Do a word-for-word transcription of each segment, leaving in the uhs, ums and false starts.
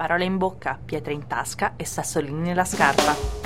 Parole in bocca, pietre in tasca e sassolini nella scarpa.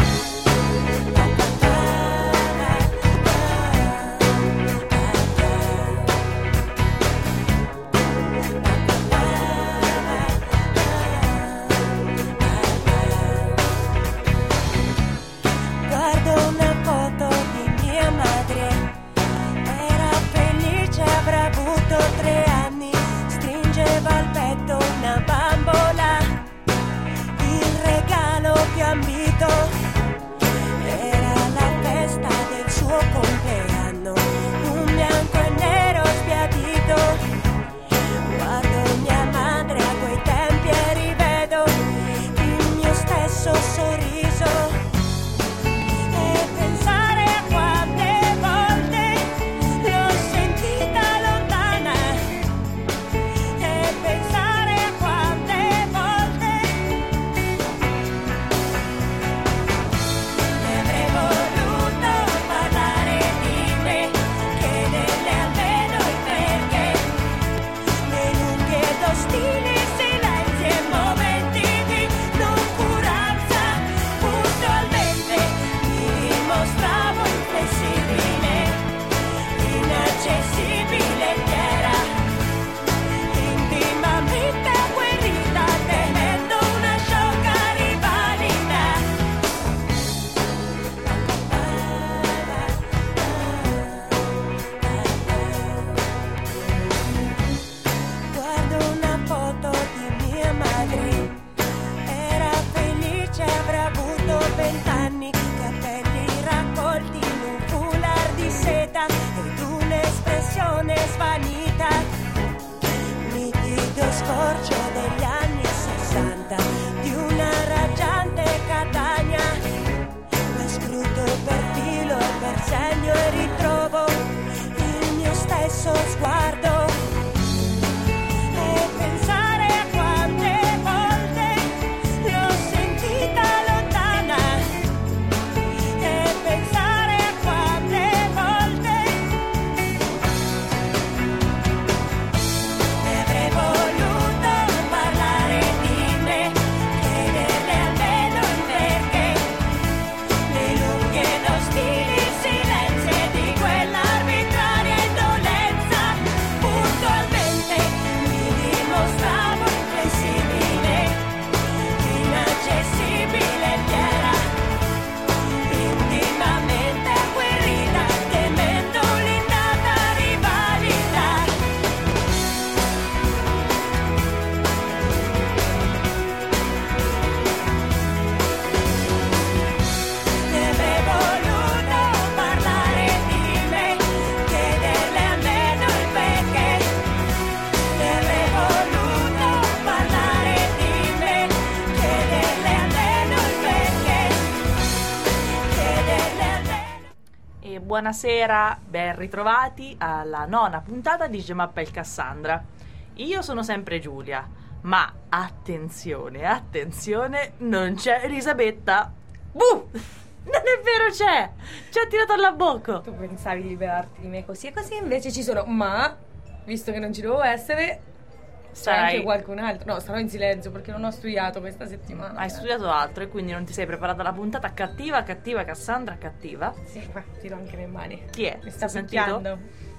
Buonasera, ben ritrovati alla nona puntata di Gemappa il Cassandra. Io sono sempre Giulia, ma attenzione, attenzione, non c'è Elisabetta. Buh! Non è vero, c'è! Ci ha tirato alla bocca. Tu pensavi di liberarti di me così e così, invece ci sono, ma visto che non ci devo essere, c'è anche qualcun altro. No, starò in silenzio perché non ho studiato questa settimana. Hai studiato altro e quindi non ti sei preparata la puntata cattiva, cattiva, Cassandra, cattiva. Sì, ma tiro anche le mani. Chi è? Mi sta sentendo.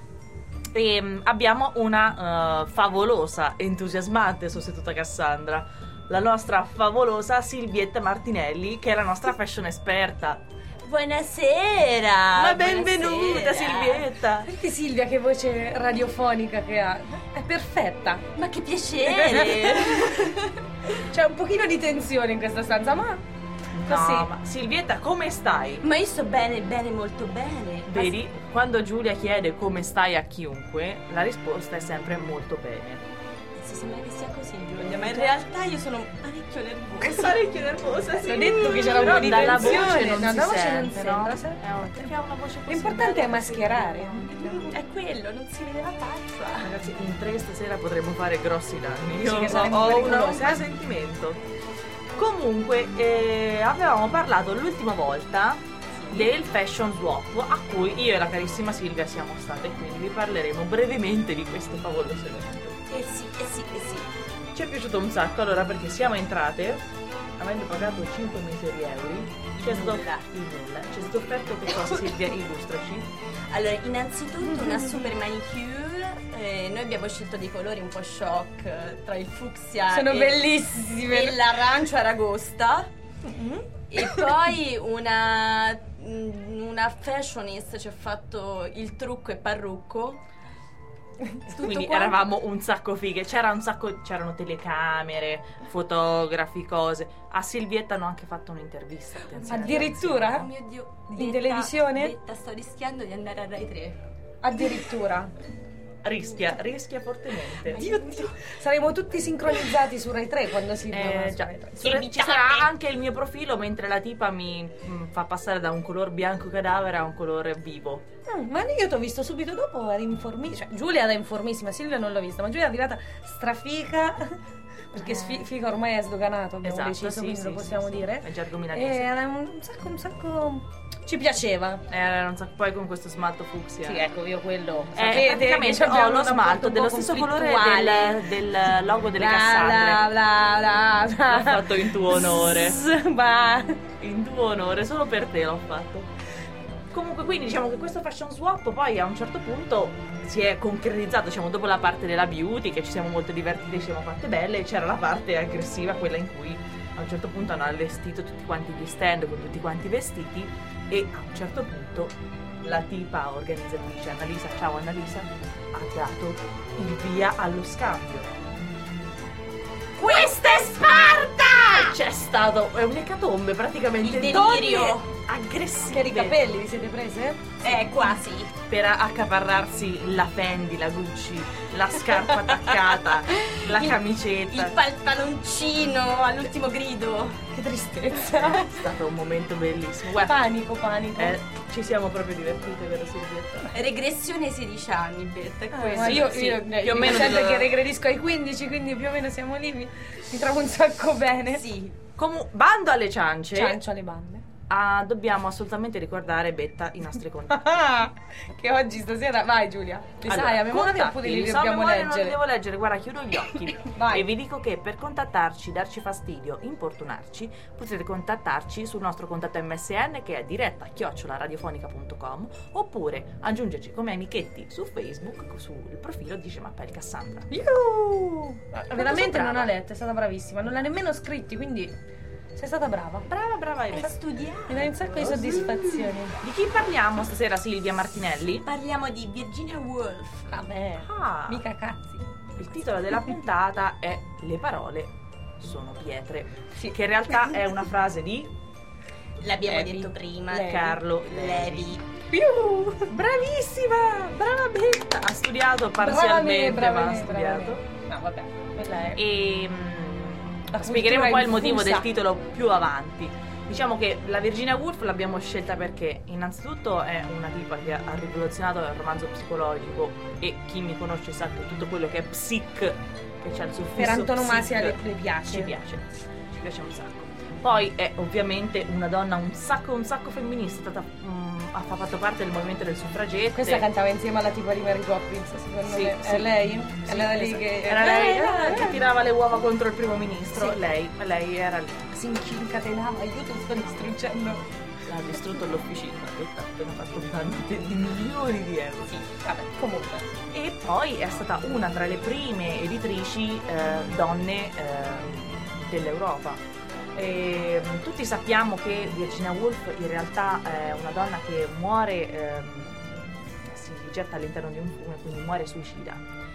E um, abbiamo una uh, favolosa, entusiasmante sostituta Cassandra, la nostra favolosa Silvietta Martinelli, che è la nostra fashion esperta. Buonasera! Ma benvenuta, Silvietta! Senti Silvia che voce radiofonica che ha. È perfetta. Ma che piacere! C'è un pochino di tensione in questa stanza, ma così. No, ma Silvietta, come stai? Ma io sto bene, bene, molto bene. Vedi, quando Giulia chiede come stai a chiunque, la risposta è sempre molto bene. Si sembra che sia così, Giulia, ma in realtà io sono parecchio nervosa. Parecchio nervosa, sì. Ho detto che c'era un po' di dalla tensione. voce non no, si la voce sente, non no? sente, Eh, perché ha una voce così. L'importante è mascherare. È quello, non si vede la faccia. Ragazzi, in tre stasera potremmo fare grossi danni. Io Sì, che ho, saremmo ho un pericolose. presentimento. Comunque, eh, avevamo parlato l'ultima volta del fashion swap a cui io e la carissima Silvia siamo state, quindi vi parleremo brevemente di questo favoloso evento. Eh sì, eh sì, eh sì. Ci ci è piaciuto un sacco, allora, perché siamo entrate, avendo pagato cinque miseri euro, ci è stato il nulla. Ci è stato offerto che cosa, Silvia? Illustraci. Allora, innanzitutto una super manicure. Eh, noi abbiamo scelto dei colori un po' shock, eh, tra il fucsia Sono e, bellissime. e l'arancio aragosta. Mm-hmm. E poi una, una fashionista ci ha fatto il trucco e parrucco. Tutto quindi quanto. Eravamo un sacco fighe, c'era un sacco, c'erano telecamere, fotografi, cose. A Silvietta hanno anche fatto un'intervista, attenzione. Addirittura? Oh mio Dio, in Detta, televisione? Detta, sto rischiando di andare a Rai tre. Addirittura. Rischia, rischia fortemente. Dio Dio. Saremo tutti sincronizzati su Rai tre quando si eh, già. Ci sarà anche il mio profilo mentre la tipa mi mh, fa passare da un color bianco cadavere a un colore vivo. Mm, ma io ti ho visto subito dopo, eri informissima. Cioè, Giulia era informissima, Silvia non l'ho vista, ma Giulia è arrivata strafica. Perché eh. figa ormai è sdoganato, abbiamo esatto, deciso, sì, quindi sì, lo possiamo sì, dire. È già E era un sacco, un sacco. Ci piaceva. Era un sacco, poi con questo smalto fucsia. Sì, ecco, io quello. Eh, praticamente ho lo smalto dello stesso colore del, del logo delle bla, Cassandre. Bla bla bla bla. L'ho fatto in tuo onore. Bah. In tuo onore, solo per te l'ho fatto. Comunque, quindi diciamo che questo fashion swap poi a un certo punto si è concretizzato, diciamo, dopo la parte della beauty, che ci siamo molto divertite, ci siamo fatte belle, e c'era la parte aggressiva, quella in cui a un certo punto hanno allestito tutti quanti gli stand con tutti quanti i vestiti, e a un certo punto la tipa organizzatrice Annalisa, ciao Annalisa, ha dato il via allo scambio. Questa è Sparta! C'è stato, è un'ecatombe praticamente. Il delirio aggressive. Per i capelli vi siete prese? Eh, quasi. Per accaparrarsi la Fendi, la Gucci, la scarpa attaccata, la il, camicetta. Il pantaloncino all'ultimo grido. Che tristezza. È stato un momento bellissimo. Guarda, panico, panico. Eh, ci siamo proprio divertite, vero Silvietta? Regressione ai sedici anni, Betta, è ah, questo. Ma io, sì, io, più io o meno sento lo... che regredisco ai quindici, quindi più o meno siamo lì. Mi, mi trovo un sacco bene. Sì. Comu- bando alle ciance. Ciancio alle bande. Ah, dobbiamo assolutamente ricordare, Betta, i nostri contatti. Che oggi stasera vai Giulia. Li allora, sai a memoria oppure li so dobbiamo memoria, leggere? Non li devo leggere, guarda, chiudo gli occhi. Vai. E vi dico che per contattarci, darci fastidio, importunarci, potete contattarci sul nostro contatto M S N, che è diretta chiocciola radiofonica punto com, oppure aggiungerci come amichetti su Facebook sul profilo di Gemappel Cassandra. Yuhu! Veramente brava. non ha letto, è stata bravissima, non l'ha nemmeno scritti, quindi sei stata brava. Brava, brava Eva. È studiato. Mi dai un sacco di soddisfazioni. Di chi parliamo stasera, Silvia Martinelli? Parliamo di Virginia Woolf. Vabbè, Ah. mica cazzi. Il titolo della puntata è Le parole sono pietre, Sì. che in realtà è una frase di L'abbiamo Levi. detto prima. Levi. Carlo Levi. Più. Bravissima, brava Betta. Ha studiato parzialmente, brava me, ma ha brava studiato. me. No, vabbè, quella è. E La mh, spiegheremo cultura poi il motivo infusa. del titolo più avanti. Diciamo che la Virginia Woolf l'abbiamo scelta perché innanzitutto è una tipa che ha rivoluzionato il romanzo psicologico, e chi mi conosce sa che tutto quello che è psic, che c'è il suffisso Per antonomasia psic, le, le piace. ci piace, ci piace un sacco. Poi è ovviamente una donna un sacco un sacco femminista, è stata, mm, ha fatto parte del movimento del suffragette. Questa cantava insieme alla tipa di Mary Poppins, secondo Sì, me. sì. È lei? Sì, Era lì esatto. che era lei Eh, eh, eh, che tirava le uova contro il primo ministro. Sì. Lei, lei era lì. si incatenava, aiuto, sto distruggendo. Ha distrutto l'officina, ha appena fatto un danno di di milioni di euro. Sì, vabbè, comunque. E poi è stata una tra le prime editrici eh, donne eh, dell'Europa. E, mh, tutti sappiamo che Virginia Woolf in realtà è una donna che muore, ehm, si getta all'interno di un fiume, quindi muore suicida.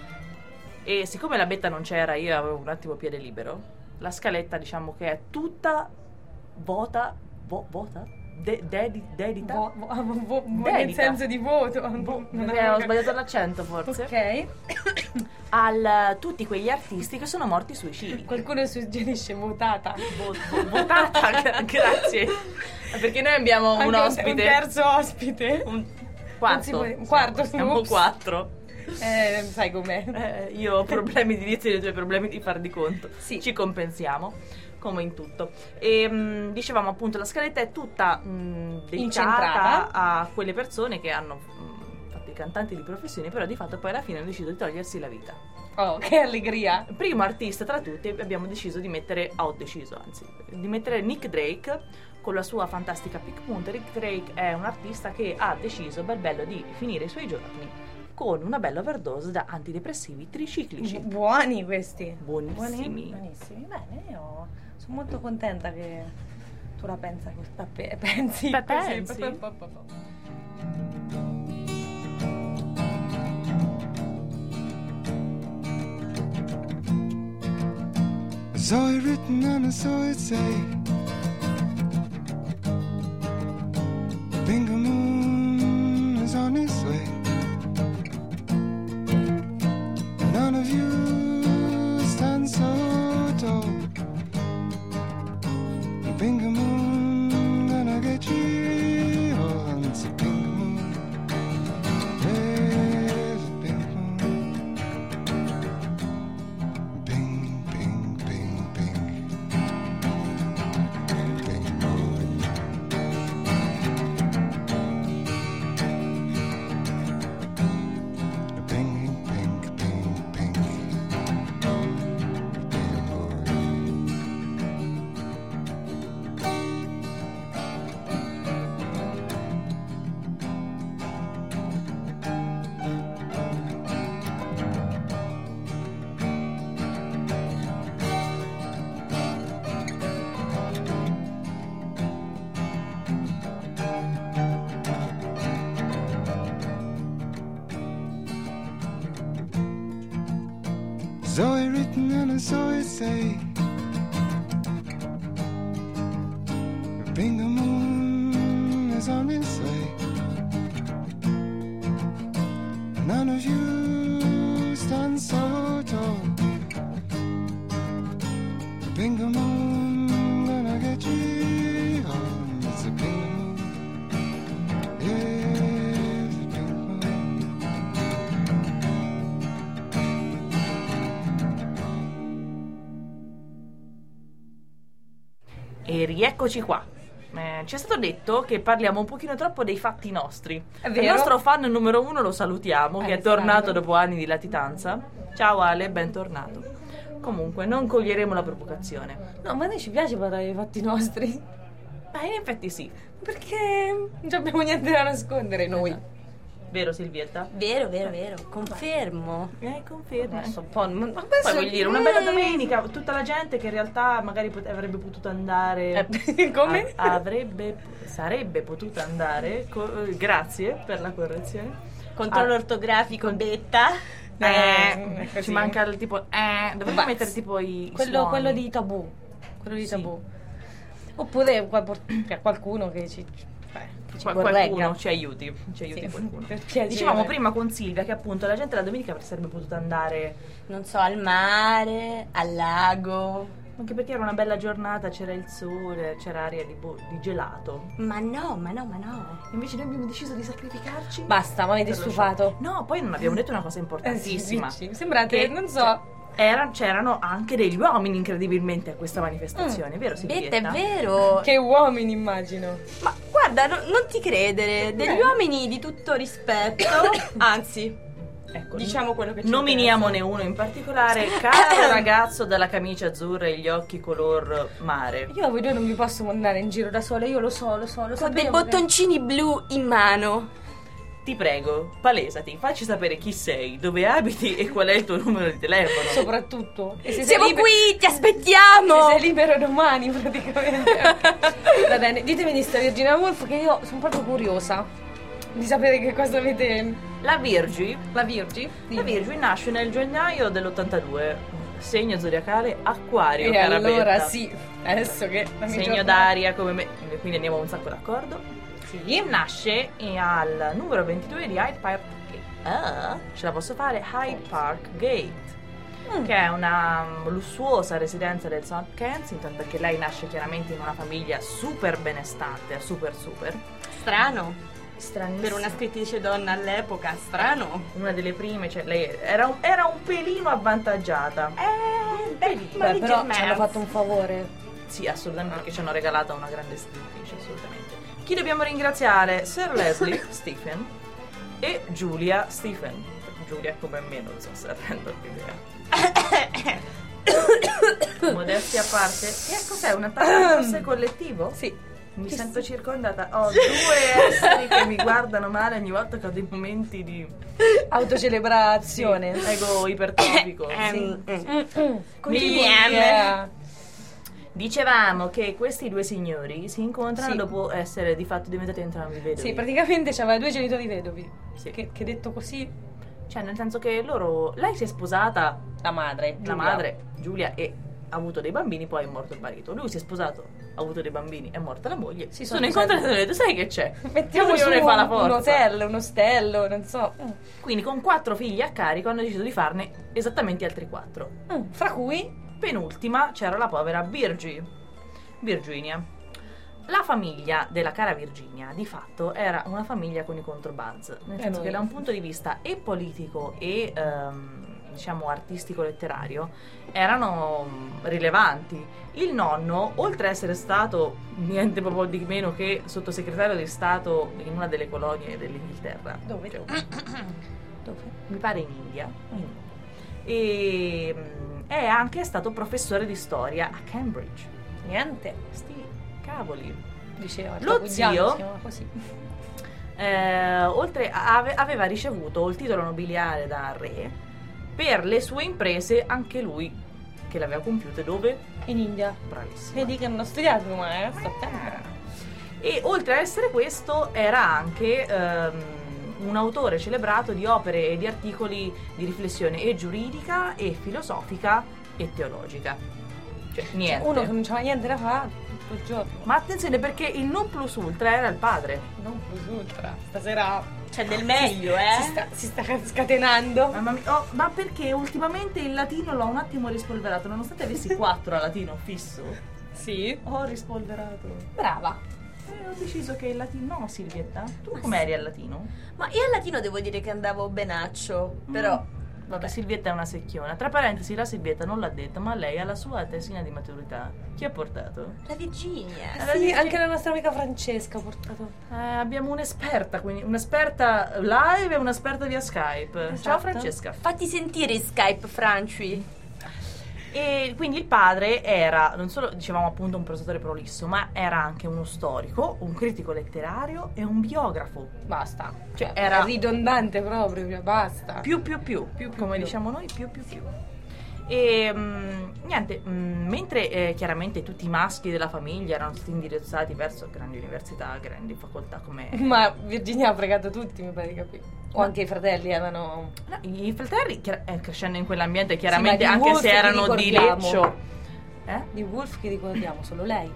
E siccome la Betta non c'era, io avevo un attimo piede libero. La scaletta, diciamo che è tutta vota, vo, vota? De, dedi, dedita? Vo- vo- vo- vo- nel Dedita. senso di voto. Vo- Non eh, avevo ho sbagliato l'accento forse. Ok. Al tutti quegli artisti che sono morti suicidi. Qualcuno suggerisce votata. Vo- vo- votata, gra- grazie. Perché noi abbiamo un Anche ospite. Un terzo ospite. Un Non si quarto. può- un quarto, Siamo ups. quattro. Eh, sai com'è. Eh, io ho problemi di inizio e i tuoi problemi di far di conto. Sì. Ci compensiamo, come in tutto. E mh, dicevamo appunto, la scaletta è tutta mh, dedicata Incentrata. a quelle persone che hanno mh, fatto i cantanti di professione, però di fatto poi alla fine hanno deciso di togliersi la vita. Oh, che allegria! Primo artista tra tutti abbiamo deciso di mettere, ho deciso anzi, di mettere Nick Drake con la sua fantastica Pink Moon. Nick Drake è un artista che ha deciso, bel bello, di finire i suoi giorni con una bella overdose da antidepressivi triciclici. Bu- buoni questi. Buonissimi. Buoni, buonissimi. Bene, io sono molto contenta che tu la pensa questa pe- pensi Pe- così. pensi? Pa- pa- pa- pa- I saw it written and I saw it say, Bingo Moon is on its way. None of you stand so tall. Bingo Moon gonna get you on the Bingo Moon. There's a Bingo Moon. Bing, bing, bing, bing. Bingo Moon. Bing, bing, bing, bing. Bingo Moon. Saw it written and I saw it say, Bingo Moon is on its way. None of you stand so tall. Bingo Moon gonna get you home. It's a Bingo Moon. Yes, a Bingo Moon. E rieccoci qua. Eh, ci è stato detto che parliamo un pochino troppo dei fatti nostri. È Il vero. nostro fan numero uno lo salutiamo, che è Alessandro. tornato dopo anni di latitanza. Ciao Ale, bentornato. Comunque, non coglieremo la provocazione. No, ma a noi ci piace parlare dei fatti nostri. Beh, in effetti sì. Perché non abbiamo niente da nascondere noi. Vero Silvietta? Vero, vero, vero. Confermo. Eh, conferma. Adesso un po'. Ma Poi penso voglio dire, una bella domenica, tutta la gente che in realtà magari pot- avrebbe potuto andare... Eh, come? a- avrebbe, sarebbe potuta andare, co- eh, grazie per la correzione. Controllo Ah, ortografico, betta. eh, Eh, così. ci manca il tipo... Eh, dovremmo Beh, mettere tipo i Quello, suoni. quello di tabù. Quello di Sì. tabù. Oppure qual- c'è qualcuno che ci, beh, che ci Qua- corregga. qualcuno ci aiuti, ci aiuti Sì, qualcuno. per piacere. Dicevamo prima con Silvia che appunto la gente la domenica sarebbe potuta andare, Non so, al mare, al lago. anche perché era una bella giornata, c'era il sole, c'era aria di, bo- di gelato. Ma no, ma no, ma no. Invece noi abbiamo deciso di sacrificarci. Basta, ma avete per lo stufato. show. No, poi non abbiamo detto una cosa Eh, sì, importantissima. dici. Sembrate, Che, non so. cioè, era- c'erano anche degli uomini incredibilmente a questa manifestazione, vero Silvietta? Betta, è vero. Che uomini, immagino. Ma guarda, no- non ti credere. Degli Eh. uomini di tutto rispetto. Anzi, Ecco, diciamo quello che ci nominiamone interessa. uno in particolare, caro ragazzo dalla camicia azzurra e gli occhi color mare. Io a voi due non mi posso mandare in giro da sola, io lo so, lo so, lo so. Con dei bottoncini blu in mano. Ti prego, palesati, facci sapere chi sei, dove abiti e qual è il tuo numero di telefono. Soprattutto. E se sei Siamo liber- qui, ti aspettiamo. Se sei libero domani, praticamente. Va bene, ditemi di sta Virginia Woolf che io sono proprio curiosa di sapere che cosa avete. La Virgi, La Virgi? la Virgi nasce nel gennaio dell'ottantadue, segno zodiacale Acquario, E cara allora Betta. sì, adesso che la mia Segno giornata- d'aria come me, quindi andiamo un sacco d'accordo. Sì. Nasce e al numero ventidue di Hyde Park Gate. Ah, ce la posso fare? Hyde Park Gate, Mm. che è una um, lussuosa residenza del South Kensington, perché lei nasce chiaramente in una famiglia super benestante, super super. Strano. Stranissima. Per una scrittrice donna all'epoca, strano. Una delle prime, cioè lei era un, era un pelino avvantaggiata. Eh, beh, Beh, ma però ci hanno fatto un favore. Sì, assolutamente, perché ci hanno regalato una grande scrittrice, assolutamente. Chi dobbiamo ringraziare? Sir Leslie Stephen e Julia Stephen. Giulia come me non so se rendo l'idea. Modestia a parte. E cos'è? Un attacco forse collettivo? Sì. Mi sento circondata. Ho due esseri che mi guardano male ogni volta che ho dei momenti di autocelebrazione. Sì, ego ipertrofico. Ehm, Sì. Quindi, M. Dicevamo che questi due signori si incontrano Sì. dopo essere di fatto diventati entrambi vedovi. Sì, praticamente c'aveva due genitori vedovi. Sì. Che, che detto così, Cioè, nel senso che loro. Lei si è sposata, la madre, la Giulia. madre, Giulia, e ha avuto dei bambini, poi è morto il marito. Lui si è sposato, ha avuto dei bambini, è morta la moglie. Si Si sono sono incontrati e hanno detto: sai che c'è? Mettiamo Ognuno su ne fa la un, forza. un hotel, un ostello, non so. Quindi con quattro figli a carico hanno deciso di farne esattamente altri quattro. Mm, fra cui Penultima c'era la povera Virgi, Virginia. La famiglia della cara Virginia di fatto era una famiglia con i controbuzz, nel Eh, senso noi. che da un punto di vista e politico e ehm, diciamo artistico-letterario erano mm, rilevanti. Il nonno, oltre a essere stato niente proprio di meno che sottosegretario di Stato in una delle colonie dell'Inghilterra, Dove? cioè, dove? mi pare in India, e mm, è anche stato professore di storia a Cambridge. Niente, Sti cavoli. diceva. Lo Capugliano zio? si chiamava così. Eh, oltre a- ave- aveva ricevuto il titolo nobiliare da re per le sue imprese, anche lui che le aveva compiute dove? In India. Bravissimo. Vedi che non ho studiato, ma eh, sto attenta. E oltre a essere questo era anche ehm, un autore celebrato di opere e di articoli di riflessione e giuridica e filosofica e teologica. Cioè niente. Uno che non c'aveva niente da fare tutto il giorno. Ma attenzione, perché il non plus ultra era il padre. Non plus ultra. Stasera C'è del meglio, si eh? sta, si sta scatenando. Mamma mia, oh, ma perché ultimamente il latino l'ho un attimo rispolverato, nonostante avessi quattro a latino fisso. Sì. Ho rispolverato. Brava. E ho deciso che il latino. No, Silvietta? Tu com'eri al latino? Ma io al latino devo dire che andavo benaccio, però... Vabbè, Silvietta è una secchiona. Tra parentesi, la Silvietta non l'ha detto, ma lei alla sua tesina di maturità chi ha portato? La Virginia. Allora, Sì, dici- anche la nostra amica Francesca ha portato. Eh, abbiamo un'esperta, quindi un'esperta live e un'esperta via Skype. Ciao Esatto. Francesca. Fatti sentire in Skype, Franci. E quindi il padre era, non solo dicevamo appunto un prosatore prolisso, ma era anche uno storico, un critico letterario e un biografo. Basta. Cioè, Cioè, era- era ridondante proprio, cioè, basta. Più più più, Più, più, come più. diciamo noi, più più più. E mm, niente, mm, mentre eh, chiaramente tutti i maschi della famiglia erano stati indirizzati verso grandi università, grandi facoltà come... Ma Virginia ha fregato tutti, mi pare di capire. O anche i fratelli erano. No, i fratelli, chiar- eh, crescendo in quell'ambiente, chiaramente, di anche Wolf se li erano di ricordiamo. Leccio... Eh? Di Wolf che ricordiamo, solo lei.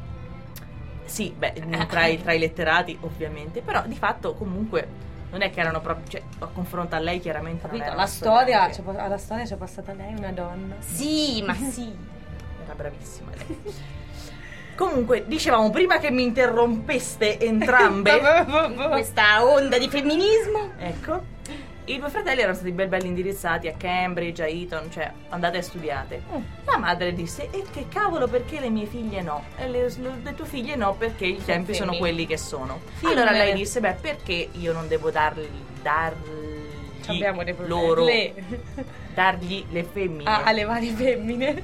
Sì, beh, tra i, tra i letterati ovviamente, però di fatto comunque non è che erano proprio, cioè, a confronto a lei chiaramente non Capito? era La una storia, grande- c'è, alla storia c'è passata lei, una donna. Sì, ma sì. era bravissima lei. Comunque, dicevamo prima che mi interrompeste entrambe, Questa onda di femminismo. ecco, i due fratelli erano stati bel belli indirizzati a Cambridge, a Eton, cioè andate e studiate. La madre disse: e che cavolo, perché le mie figlie no? E le, le, le tue figlie no, perché i tempi sono femmine. quelli che sono. Femmine. Allora lei disse: beh, perché io non devo dargli, dargli Abbiamo dei problemi. loro, Le- dargli le femmine Ah, alle varie femmine.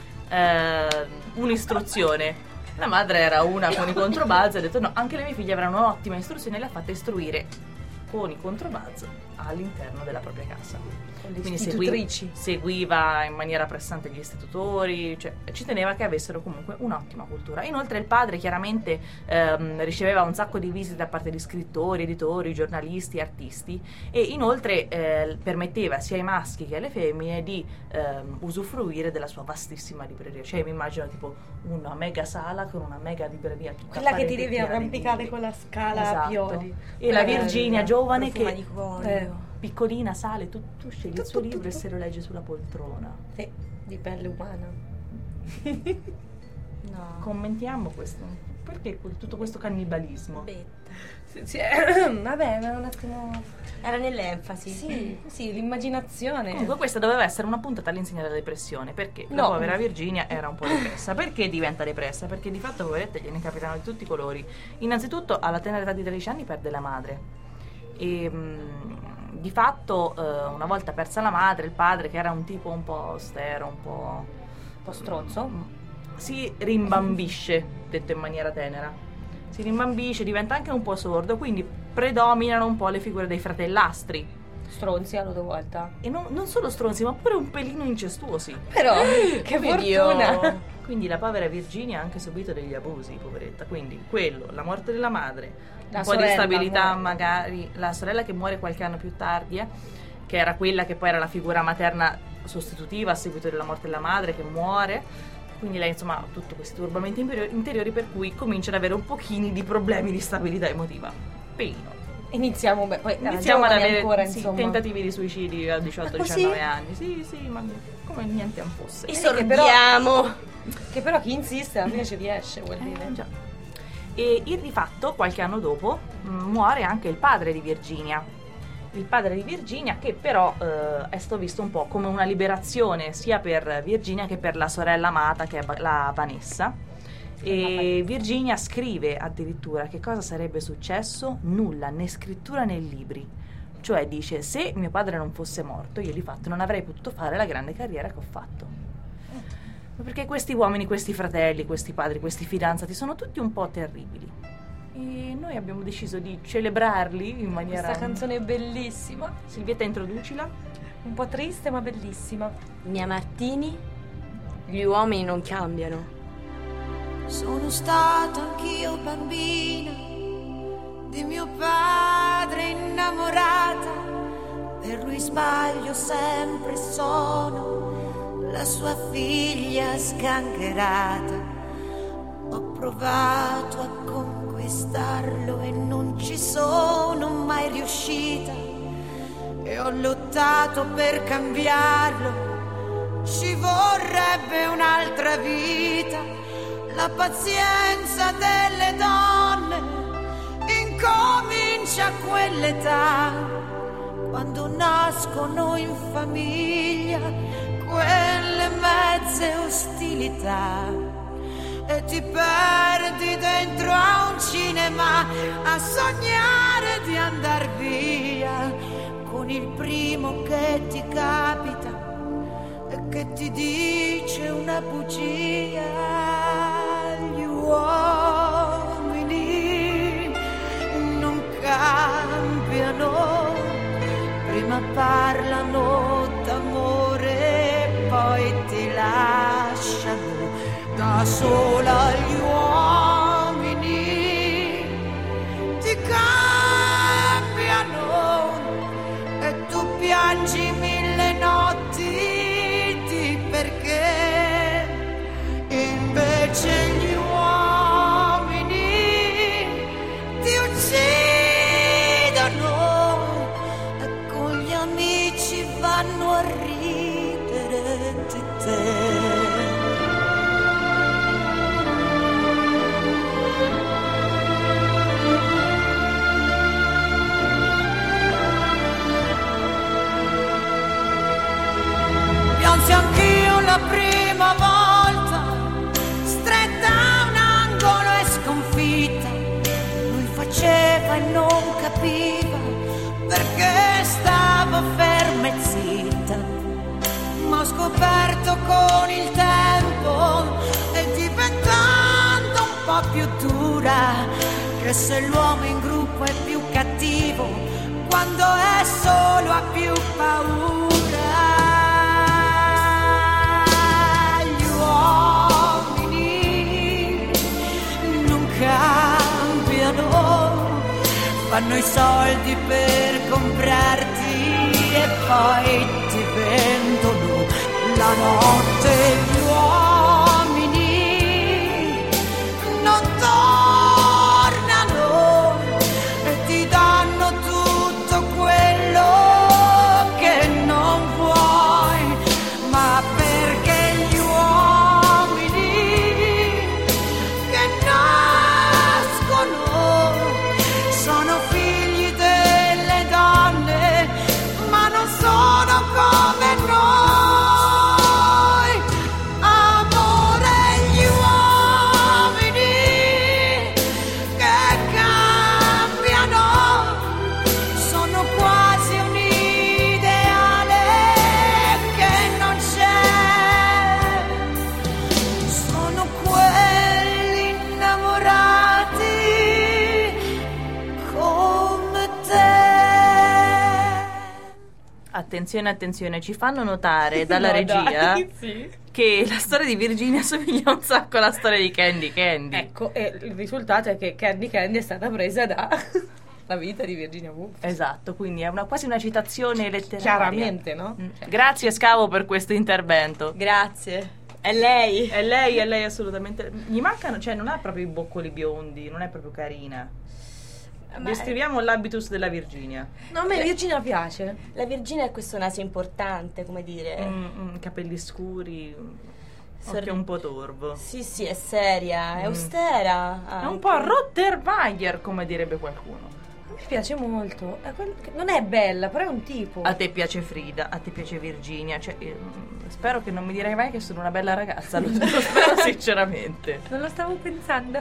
eh, un'istruzione. La madre era una con i controbuzz e ha detto: no, anche le mie figlie avranno un'ottima istruzione, e le ha fatte istruire con i controbuzz all'interno della propria casa. Con le Quindi segui- istitutrici. seguiva in maniera pressante gli istitutori, cioè ci teneva che avessero comunque un'ottima cultura. Inoltre il padre chiaramente ehm, riceveva un sacco di visite da parte di scrittori, editori, giornalisti, artisti, e inoltre eh, permetteva sia ai maschi che alle femmine di ehm, usufruire della sua vastissima libreria. Cioè mi immagino tipo una mega sala con una mega libreria tutta Quella che ti parete devi piena di arrampicare libri. con la scala a Esatto. pioli. E la Bella. Virginia giovane Profuma che di cuore. Eh, piccolina sale, tu, tu scegli il suo Tu, tu, libro tu, e se lo leggi sulla poltrona. sì, di pelle umana. No. Commentiamo questo. Perché que- tutto questo cannibalismo? Betta. Sì, sì, vabbè, ma un attimo. Era nell'enfasi. Sì, sì, l'immaginazione. Comunque questa doveva essere una puntata all'insegna della depressione, perché la No. povera Virginia era un po' depressa. Perché diventa depressa? Perché di fatto, poveretta, gliene capitano di tutti i colori. Innanzitutto alla tenera età di tredici anni perde la madre. E mm, di fatto, eh, una volta persa la madre, il padre, che era un tipo un po' austero, un po', Un po' stronzo. si rimbambisce, detto in maniera tenera. Si rimbambisce, diventa anche un po' sordo, quindi predominano un po' le figure dei fratellastri. Stronzi a loro volta. E non, non solo stronzi, ma pure un pelino incestuosi. Però, che Mio Dio. fortuna. Quindi la povera Virginia ha anche subito degli abusi, poveretta. Quindi quello, la morte della madre, La un po' di sorella stabilità muore. magari, la sorella che muore qualche anno più tardi, eh, che era quella che poi era la figura materna sostitutiva a seguito della morte della madre, che muore. Quindi lei insomma ha tutti questi turbamenti interiori, interiori per cui comincia ad avere un pochino di problemi di stabilità emotiva. Pelino. Iniziamo, beh, poi Iniziamo ad giovani avere ancora, sì, insomma. tentativi di suicidi a Ah, diciotto così? diciannove anni. Sì, sì, ma come niente a fosse. I Sì, che però- sorbiamo. Che però chi insiste alla fine ci riesce, vuol dire. Eh, già. E il rifatto, qualche anno dopo, mh, muore anche il padre di Virginia. Il padre di Virginia, che però eh, è stato visto un po' come una liberazione sia per Virginia che per la sorella amata, che è Ba- la Vanessa. E Virginia scrive addirittura che cosa sarebbe successo? Nulla, né scrittura né libri. Cioè dice, se mio padre non fosse morto, io di fatto non avrei potuto fare la grande carriera che ho fatto. Ma perché questi uomini, questi fratelli, questi padri, questi fidanzati sono tutti un po' terribili. E noi abbiamo deciso di celebrarli in maniera... Questa canzone è bellissima, Silvietta, introducila. un po' triste ma bellissima. Mia Martini, gli uomini non cambiano. Sono stata anch'io bambina di mio padre innamorata, per lui sbaglio sempre sono la sua figlia sgangherata. Ho provato a conquistarlo e non ci sono mai riuscita, e ho lottato per cambiarlo, ci vorrebbe un'altra vita. La pazienza delle donne incomincia a quell'età, quando nascono in famiglia quelle mezze ostilità, e ti perdi dentro a un cinema a sognare di andar via con il primo che ti capita e che ti dice una bugia. Gli uomini non cambiano, prima parlano d'amore, poi ti lasciano da sola. Gli uomini ti cambiano e tu piangi mille notti, perché invece gli uomini ti uccidono e con gli amici vanno a ridere di te. Piansi anch'io la prima volta, stretta a un angolo e sconfitta. Lui faceva e non capiva perché stavo ferma e zitta. Ma ho scoperto con il tempo, e diventando un po' più dura, che se l'uomo in gruppo è più cattivo, quando è solo ha più paura. Fanno i soldi per comprarti e poi ti vendono la notte. Gli uomini non tornano e ti danno tutto quello che non vuoi, ma perché gli uomini che nascono sono figli delle donne, ma non sono come noi. attenzione, attenzione, ci fanno notare dalla No, regia dai, sì. che la storia di Virginia somiglia un sacco alla storia di Candy Candy. Ecco, e il risultato è che Candy Candy è stata presa da La vita di Virginia Woolf. Esatto, quindi è una, quasi una citazione letteraria. Chiaramente, no? Mm. Grazie Scavo per questo intervento. Grazie. È lei. È lei, è lei assolutamente. Gli mancano, cioè non ha proprio i boccoli biondi, non è proprio carina. Beh, Descriviamo l'habitus della Virginia. No, a me Virginia piace. La Virginia ha questo naso importante, come dire. Mm, mm, capelli scuri, Sor- occhio un po' torvo. Sì, sì, è seria, è Mm. austera. È un anche. po' Rottermeier, come direbbe qualcuno. A me piace molto. È quel che- Non è bella, però è un tipo. A te piace Frida, a te piace Virginia, cioè, eh, mm, spero che non mi dirai mai che sono una bella ragazza, lo, lo spero sinceramente. Non lo stavo pensando.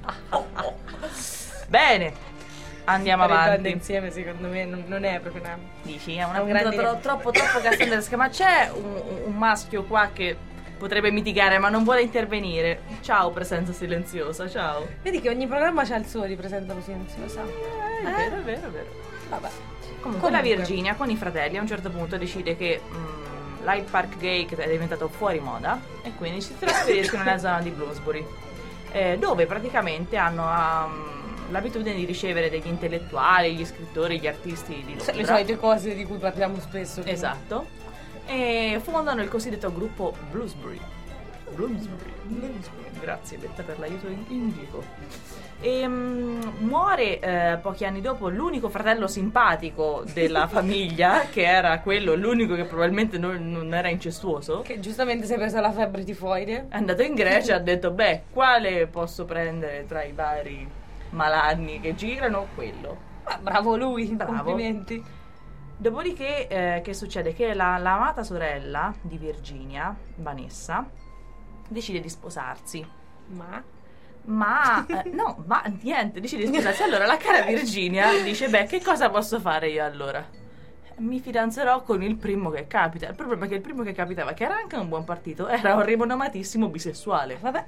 Bene, andiamo Stare donne avanti. insieme, secondo me, non, non è proprio una... Dici, è una È un puntata grande- tro- troppo troppo cassandresca, ma c'è un, un maschio qua che potrebbe mitigare ma non vuole intervenire. Ciao presenza silenziosa, ciao. Vedi che ogni programma c'ha il suo di presentalo silenziosa. Eh, è vero, è vero, è vero. Vabbè. Comunque la Comunque. Virginia con i fratelli a un certo punto decide che mm, l'Hyde Park Gay è diventato fuori moda e quindi si trasferiscono nella zona di Bloomsbury, eh, dove praticamente hanno um, l'abitudine di ricevere degli intellettuali, gli scrittori, gli artisti di Londra. Le solite cose di cui parliamo spesso. quindi. Esatto. E fondano il cosiddetto gruppo Bloomsbury. Bloomsbury. Grazie Betta per l'aiuto in- indico. E mm, muore eh, pochi anni dopo l'unico fratello simpatico della famiglia, che era quello, l'unico che probabilmente non, non era incestuoso. Che giustamente si è presa la febbre tifoide. È andato in Grecia e ha detto: beh, quale posso prendere tra i vari malanni che girano? Quello. Ah, bravo lui, Bravo. complimenti. Dopodiché, eh, che succede? Che la, l'amata sorella di Virginia, Vanessa, decide di sposarsi. Ma... Ma, eh, no, ma niente, decide di sposarsi. Allora la cara Virginia dice: beh, che cosa posso fare io allora? Mi fidanzerò con il primo che capita. Il problema è che il primo che capitava, che era anche un buon partito, era un rinomatissimo bisessuale. Vabbè.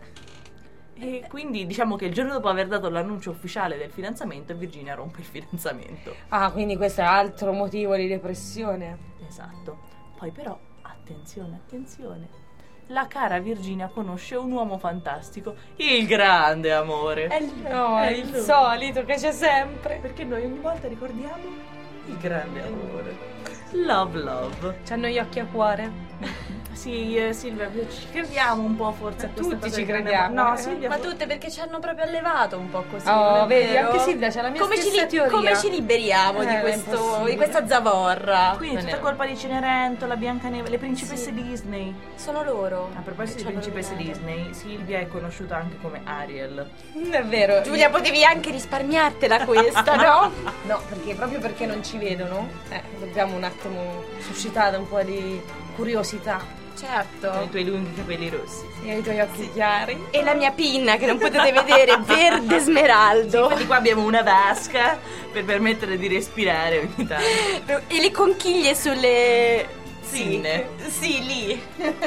E quindi diciamo che il giorno dopo aver dato l'annuncio ufficiale del fidanzamento, Virginia rompe il fidanzamento. Ah, quindi questo è altro motivo di depressione. Esatto. Poi però, attenzione, attenzione. La cara Virginia conosce un uomo fantastico, il grande amore. È il, no, è È il lui. solito che c'è sempre. Perché noi ogni volta ricordiamo il grande amore. Love, love. C'hanno gli occhi a cuore. Sì, eh, Silvia, ci crediamo un po' forse a questa Tutti cosa ci del grande crediamo, amore. No, eh. Silvia, Ma for- tutte perché ci hanno proprio allevato un po' così. Oh, non è vedi, vero? anche Silvia c'ha la mia come stessa ci, teoria. Come ci liberiamo Eh, di, è questo, impossibile. di questa zavorra? Quindi è Non tutta è- colpa di Cenerentola, Biancaneve, le principesse Sì. Disney. Sono loro. A proposito di Ci hanno principesse rovinato. Disney, Silvia è conosciuta anche come Ariel. Non è vero. Giulia, potevi anche risparmiartela questa, no? No, perché proprio perché non ci vedono, eh, dobbiamo un attimo suscitare un po' di curiosità. Con i Certo. tuoi lunghi capelli rossi. E i tuoi occhi chiari. E la mia pinna che non potete vedere, verde smeraldo. Infatti qua abbiamo una vasca per permettere di respirare ogni tanto. E le conchiglie sulle... Sì, Sinne. sì, lì.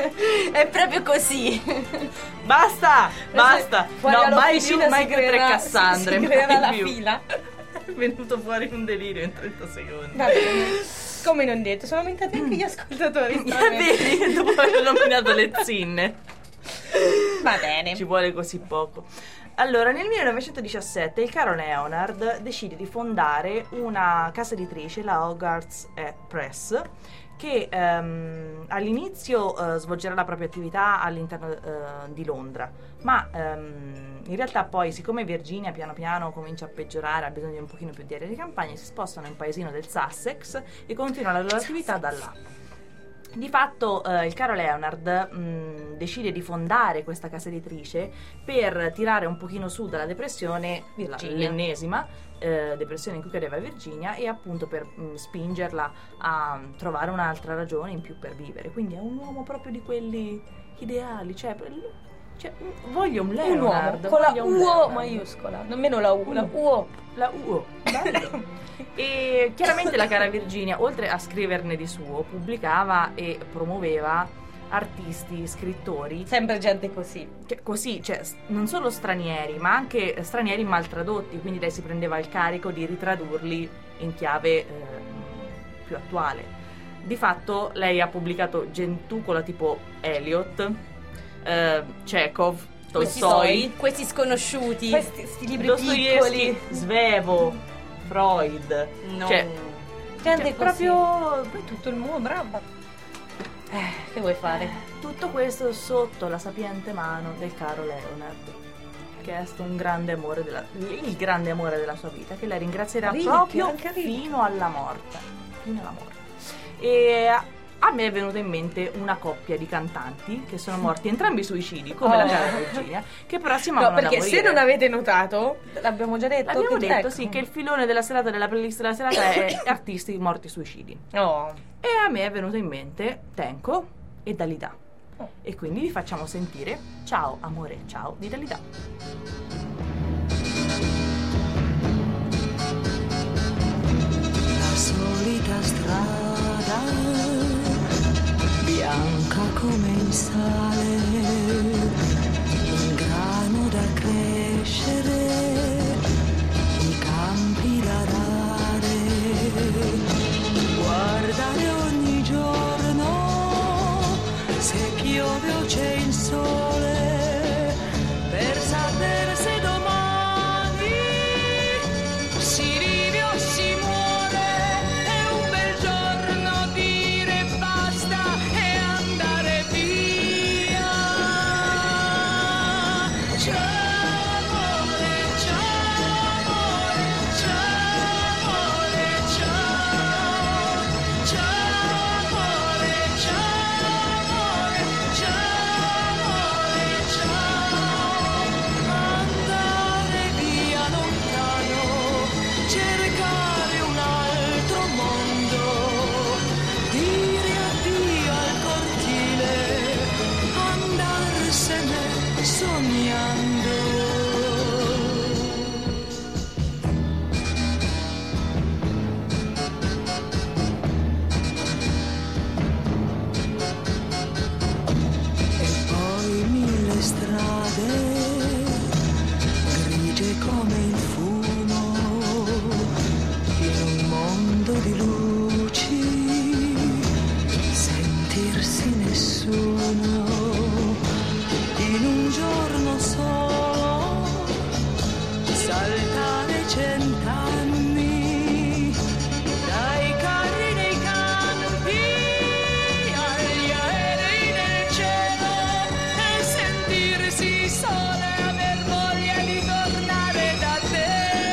È proprio così. Basta, basta. Fuori No, mai dall'officina più, mai si più tre creerà- Cassandre. si, si creerà mai la più. fila. È venuto fuori un delirio in trenta secondi. Va bene. Come non detto, sono aumentati anche gli ascoltatori. sta bene. Vedi, dopo aver nominato le zinne. Va bene. Ci vuole così poco. Allora, nel millenovecentodiciassette il caro Leonard decide di fondare una casa editrice, la Hogarth's Press, che ehm, all'inizio eh, svolgerà la propria attività all'interno eh, di Londra, ma ehm, in realtà poi, siccome Virginia piano piano comincia a peggiorare, ha bisogno di un pochino più di aria di campagna, si spostano in un paesino del Sussex e continuano la loro attività da là. Di fatto eh, il caro Leonard mh, decide di fondare questa casa editrice per tirare un pochino su dalla depressione, la- Virginia. l'ennesima eh, depressione in cui cadeva Virginia, e appunto per mh, spingerla a trovare un'altra ragione in più per vivere. Quindi è un uomo proprio di quelli ideali, cioè, per- cioè, mh, voglio un Un Leonard, uomo con la voglio un U Leonard. maiuscola, nemmeno la U, la Mm. U. La U. Bello. E chiaramente la cara Virginia, oltre a scriverne di suo, pubblicava e promuoveva artisti, scrittori, Sempre gente così. che così, cioè s- non solo stranieri, ma anche stranieri mal tradotti, quindi lei si prendeva il carico di ritradurli in chiave eh, più attuale. di fatto lei ha pubblicato gentucola tipo Eliot, eh, Chekhov, Questi, Tolstoi, questi sconosciuti. Questi sti libri Dostoevsky, piccoli. Svevo, Freud. No. Cioè, Gente cioè, così. proprio Poi tutto il mondo, brava. Eh, che vuoi fare? tutto questo sotto la sapiente mano del caro Leonard, che è stato un grande amore della, il grande amore della sua vita, che lei ringrazierà Ricchi, proprio anche ricchi. fino alla morte. Fino alla morte. E a me è venuta in mente una coppia di cantanti che sono morti entrambi suicidi, come Oh. la cara Virginia, che però si No, amavano da perché morire. se non avete notato, l'abbiamo già detto. L'abbiamo che- detto, ecco. sì, che il filone della serata, della playlist della serata è artisti morti suicidi. Oh. E a me è venuto in mente Tenco e Dalida. Oh. E quindi vi facciamo sentire Ciao amore, ciao di Dalida. La solita strada, bianca come il sale, un grano da crescere, i campi da dare, guardare ogni giorno se piove o c'è il sole, per sapere se domani si vive o si muore. È un bel giorno dire basta e andare via. Ciao amore, ciao amore, ciao amore, ciao. Ciao amore, ciao amore, ciao amore, ciao. Andare via lontano, cercare un altro mondo, dire addio al cortile, andarsene sognando. E poi mille strade, grigie come il fumo, in un mondo di luci, sentirsi nessuno, in un giorno solo, saltare cent'anni, dai carri nei campi agli aerei nel cielo, e sentirsi sole, aver voglia di tornare da te.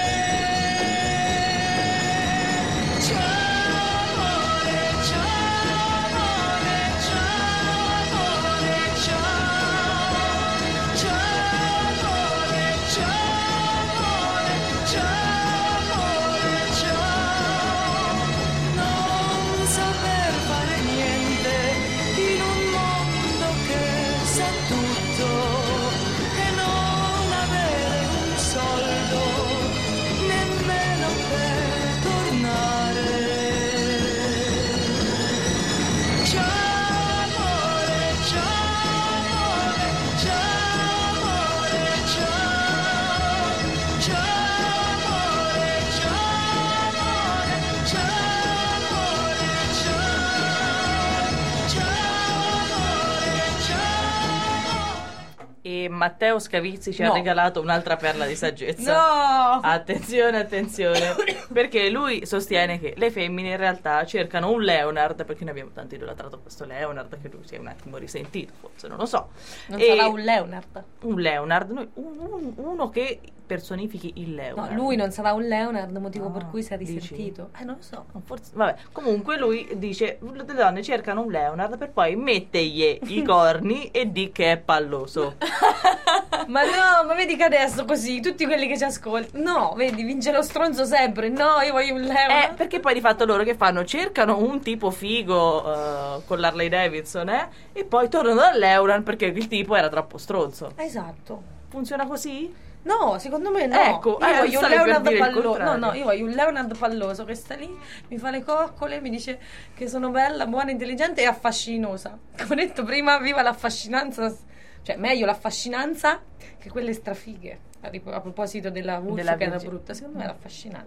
Ciao amore, ciao amore, ciao amore, ciao. Ciao amore, ciao amore, ciao amore, ciao. Non saper fare niente in un mondo che sa tutto, e non avere un soldo nemmeno per tornare. Ciao amore, ciao amore, ciao amore, ciao. Ciao amore, ciao amore, ciao amore, ciao. Ciao amore, ciao. E Matteo Scavizzi ci No. ha regalato un'altra perla di saggezza. No! Attenzione, attenzione, perché lui sostiene che le femmine in realtà cercano un Leonard, perché noi abbiamo tanto idolatrato questo Leonard, che lui si è un attimo risentito, forse, non lo so. Non E- sarà un Leonard. un Leonard, noi- un- un- uno che personifichi il No, Leonard. lui non sarà un Leonard, motivo Ah, per cui si è dici? risentito. Eh, non lo so. No, forse- vabbè, comunque lui dice le donne cercano un Leonard per poi mettergli i corni e di che è palloso. Ma no, ma vedi che adesso così, tutti quelli che ci ascoltano. No, vedi, vince lo stronzo sempre. No, io voglio un Eh, Leonard. perché poi di fatto loro che fanno? Cercano un tipo figo eh, con l'Harley Davidson, eh? E poi tornano da Leonard perché il tipo era troppo stronzo. Esatto. Funziona così? No, secondo me no. Ecco, io eh, voglio un stavi per Leonard dire il palloso. No, contrario. no, io voglio un Leonard palloso che sta lì, mi fa le coccole, mi dice che sono bella, buona, intelligente e affascinosa. Come ho detto prima, viva l'affascinanza. Cioè, meglio l'affascinanza che quelle strafighe. A, rip- a proposito della Woolf Della che era Virginia. brutta, secondo me era affascinante.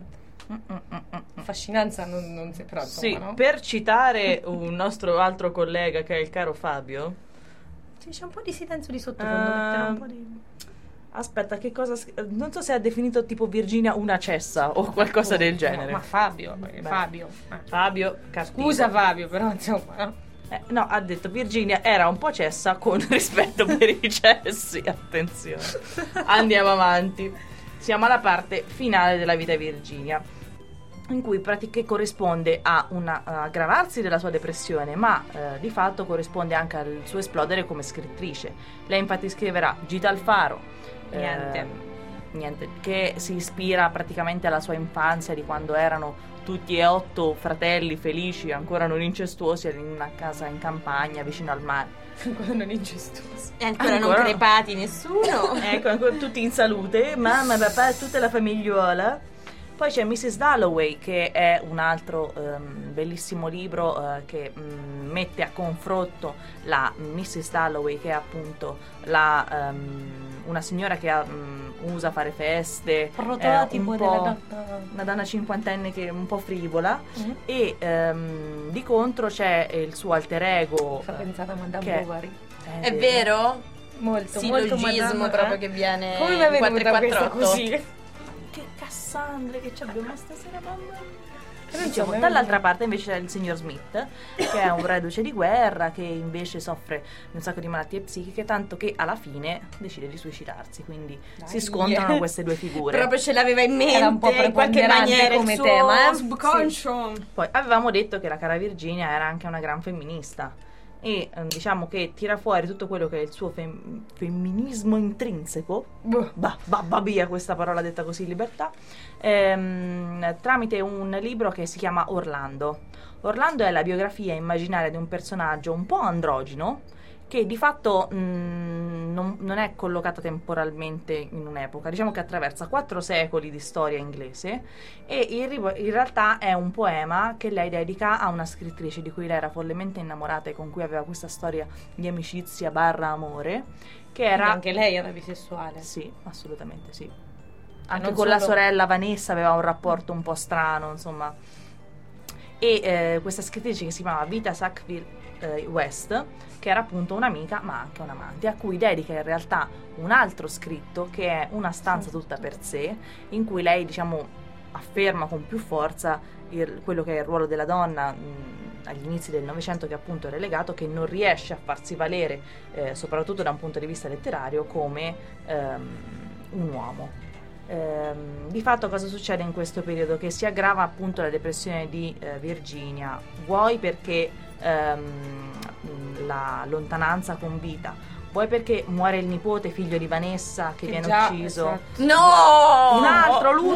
Affascinanza non, non si però insomma, Sì, no? per citare un nostro altro collega che è il caro Fabio. Sì, c'è un po' di silenzio di sottofondo. mettere un po' di... Aspetta, che cosa sch- non so se ha definito tipo Virginia una cessa o qualcosa del genere. Ma Fabio, perché Beh. Fabio. eh. Fabio, cattivo. Scusa Fabio, però insomma, no? Eh, no, ha detto Virginia era un po' cessa con rispetto per i cessi. Attenzione. Andiamo avanti. Siamo alla parte finale della vita di Virginia, in cui pratic- che corrisponde a un aggravarsi della sua depressione, ma eh, di fatto corrisponde anche al suo esplodere come scrittrice. Lei infatti scriverà Gita al faro. Niente. eh, niente, che si ispira praticamente alla sua infanzia, di quando erano tutti e otto fratelli felici, ancora non incestuosi, in una casa in campagna vicino al mare. Ancora non incestuoso. E ancora, Ancora non no. crepati nessuno. Ecco, ancora tutti in salute, mamma, papà e tutta la famigliuola. Poi c'è missus Dalloway, che è un altro ehm, bellissimo libro eh, che mh, mette a confronto la missus Dalloway, che è appunto la, ehm, una signora che ha, mh, usa fare feste, Prototipo eh, un della po' donna. una donna cinquantenne che è un po' frivola, Mm. e ehm, di contro c'è il suo alter ego. Fa eh, pensare a Madame che- Bovary. eh, È vero? Molto, molto Sillogismo Madame, proprio eh? che viene Come mi è in venuta questa quattrocentoquarantotto. così? Che Cassandre che ci abbiamo stasera, mamma mia. non Dicevo, so, dall'altra parte invece c'è il signor Smith, che è un reduce di guerra, che invece soffre di un sacco di malattie psichiche, tanto che alla fine decide di suicidarsi. Quindi Dai. si scontrano queste due figure. Proprio ce l'aveva in mente Era un po' in qualche preponderante maniera come il suo tema, eh? subconscio. Poi avevamo detto che la cara Virginia era anche una gran femminista, e eh, diciamo che tira fuori tutto quello che è il suo fem- femminismo intrinseco. Boh. Bah, bah, bah, via questa parola detta così in libertà, ehm, tramite un libro che si chiama Orlando. Orlando è la biografia immaginaria di un personaggio un po' androgino, che di fatto mh, non, non è collocata temporalmente in un'epoca. Diciamo che attraversa quattro secoli di storia inglese, e in, ri- in realtà è un poema che lei dedica a una scrittrice di cui lei era follemente innamorata e con cui aveva questa storia di amicizia barra amore, che era... Anche lei era bisessuale. Sì, assolutamente sì. Anche non con la solo- sorella Vanessa aveva un rapporto un po' strano, insomma. E eh, questa scrittrice che si chiamava Vita Sackville eh, West, che era appunto un'amica ma anche un'amante, a cui dedica in realtà un altro scritto che è Una stanza tutta per sé, in cui lei, diciamo, afferma con più forza il- quello che è il ruolo della donna mh, agli inizi del Novecento, che appunto è relegato, che non riesce a farsi valere, eh, soprattutto da un punto di vista letterario, come ehm, un uomo. Ehm, di fatto cosa succede in questo periodo? Che si aggrava appunto la depressione di eh, Virginia, vuoi perché ehm, la lontananza con Vita, vuoi perché muore il nipote figlio di Vanessa che, Che viene già, ucciso. esatto. No! Un altro, lui.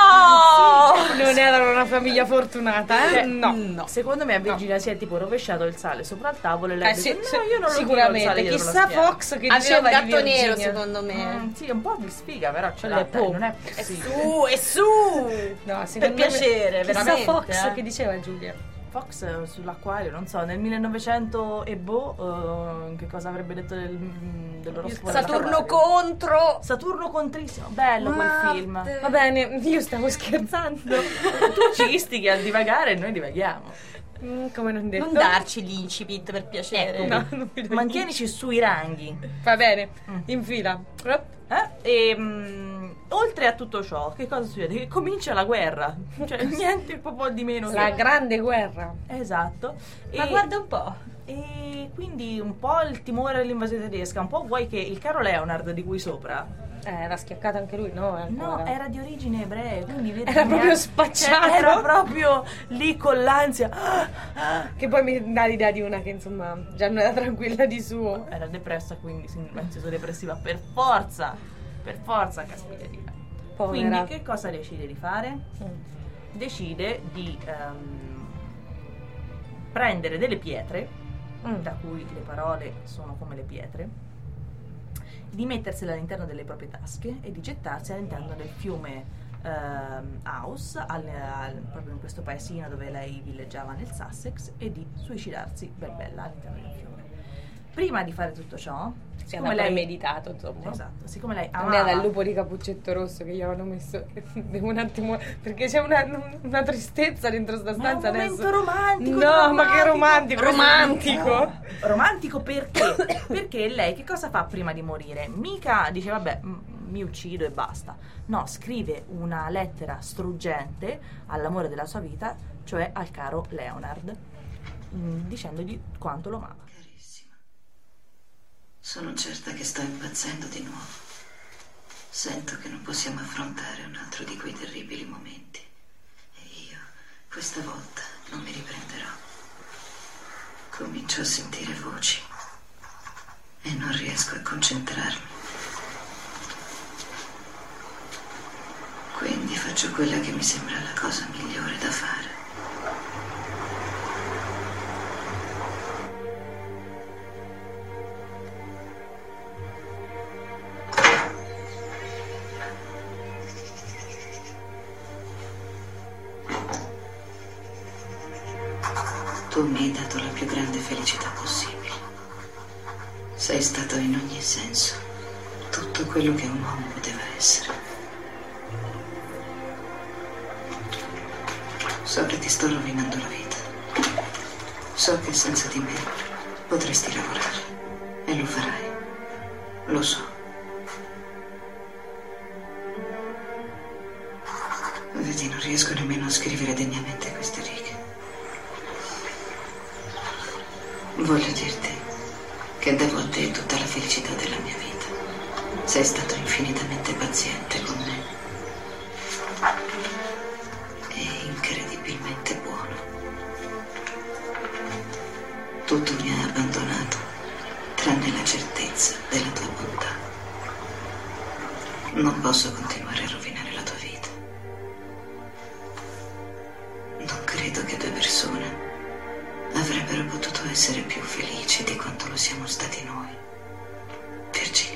No! Non erano una famiglia fortunata, eh? Cioè, No. No. Secondo me a Virginia si è tipo rovesciato il sale sopra il tavolo e lei Eh, ha sì, detto, sì, no, io non lo sicuramente. tiro il sale dietro la Chissà schiena." Fox che Aveva diceva un gatto di nero Virginia. secondo me. Mm, sì, un po' di sfiga, però ce Le l'ha, dai, po'. non è E possibile. su, e su! No, Per secondo me- piacere, Chissà veramente. Fox eh. che diceva Giulia. Fox eh, sull'acquario, non so, nel millenovecento e boh, eh, che cosa avrebbe detto del, dell'oroscopo Saturno dell'acquario. contro. Saturno contrissimo, bello quel Marte. film. Va bene, io stavo scherzando. Tu ci istighi a divagare e noi divaghiamo. Mm, come non detto. Non darci l'incipit per piacere. Ecco. No, non mi do- Mantienici sui ranghi. Va bene, Mm. in fila. Eh? E mm, oltre a tutto ciò, che cosa succede? Che comincia la guerra. Cioè, niente proprio di meno. La che- grande guerra. Esatto. Ma E- guarda un po'. E quindi un po' il timore dell'invasione tedesca, un po' vuoi che il caro Leonard di cui sopra. Eh, l'ha schiaccato anche lui, no? No, Ancora. era di origine ebrea, quindi vedi- Era proprio spacciato. Cioè, era proprio lì con l'ansia. Che poi mi dà l'idea di una che insomma già non era tranquilla di suo. Era depressa, quindi si è senso depressiva per forza. Per forza, caspiterina. Povera. Quindi che cosa decide di fare? Mm. Decide di ehm, prendere delle pietre, Mm. da cui le parole sono come le pietre, di mettersele all'interno delle proprie tasche e di gettarsi all'interno del fiume ehm, House, al- al- proprio in questo paesino dove lei villeggiava nel Sussex, e di suicidarsi bel bella all'interno del fiume. prima di fare tutto ciò, Si è siccome lei meditato, insomma. esatto, siccome lei Non era il amava lupo di Cappuccetto Rosso che gli avevano messo. Devo un attimo. Perché c'è una, una tristezza dentro sta Ma è un stanza adesso. momento romantico, No, ma che romantico! romantico. Romantico! romantico perché? Perché lei che cosa fa prima di morire? Mica dice vabbè m- mi uccido e basta. No, scrive una lettera struggente all'amore della sua vita, cioè al caro Leonard, mh, dicendogli quanto lo amava. Carissima, sono certa che sto impazzendo di nuovo. Sento che non possiamo affrontare un altro di quei terribili momenti. E io, questa volta, non mi riprenderò. Comincio a sentire voci e non riesco a concentrarmi. Quindi faccio quella che mi sembra la cosa migliore da fare. Tu mi hai dato la più grande felicità possibile. Sei stato in ogni senso tutto quello che un uomo poteva essere. So che ti sto rovinando la vita. So che senza di me potresti lavorare. E lo farai. Lo so. Vedi, non riesco nemmeno a scrivere degnamente queste righe. Voglio dirti che devo a te tutta la felicità della mia vita. Sei stato infinitamente paziente con me. E incredibilmente buono. Tutto mi ha abbandonato, tranne la certezza della tua bontà. Non posso continuare a rovinare la tua vita. Non credo che due persone avrebbero potuto essere più felici di quanto lo siamo stati noi. Virginia.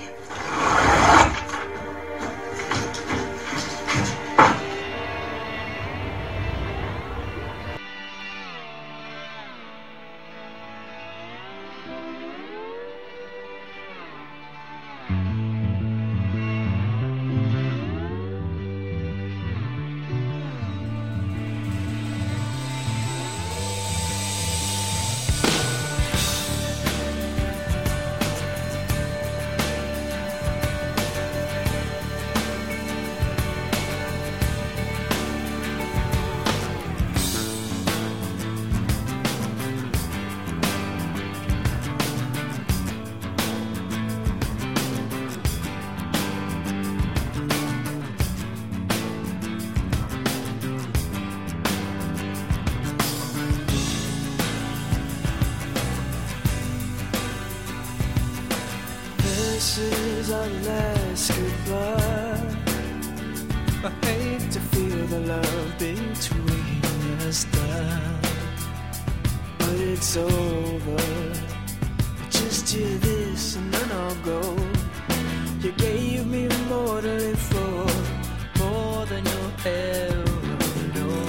This is our last goodbye. I hate to feel the love between us down, but it's over. Just hear this and then I'll go. You gave me more to live for, more than you'll ever know.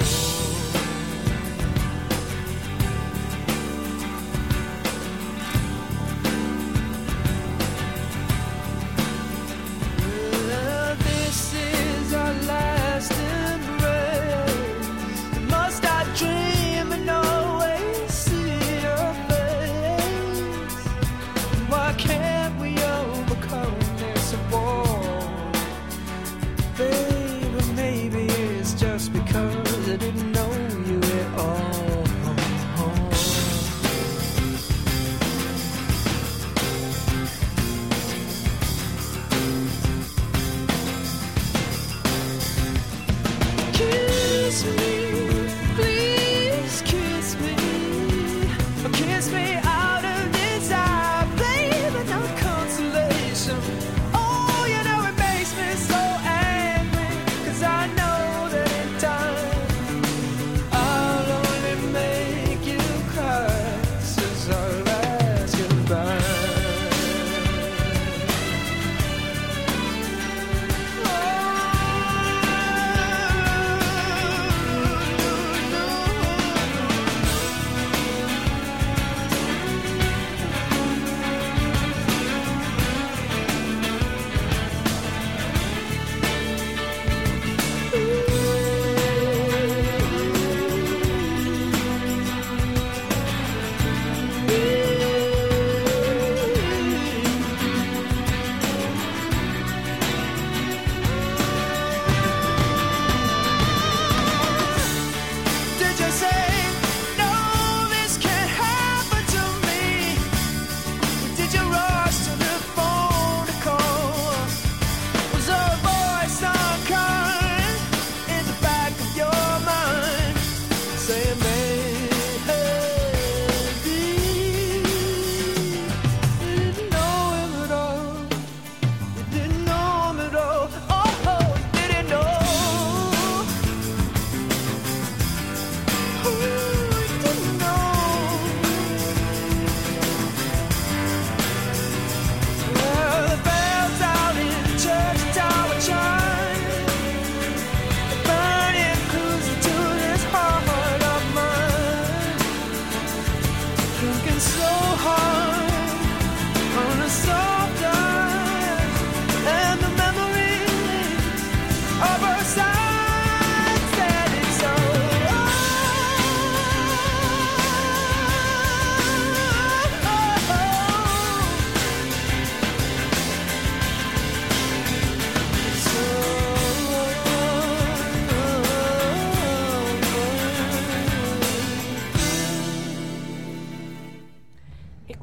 Well, this is our last embrace. Must I dream and always see your face? Why can't we overcome this war? Baby, maybe it's just because I didn't know you at all. Kiss me, please kiss me. Kiss me out of this eye, baby, no consolation. Oh, you know it makes me so angry, 'cause I know that in time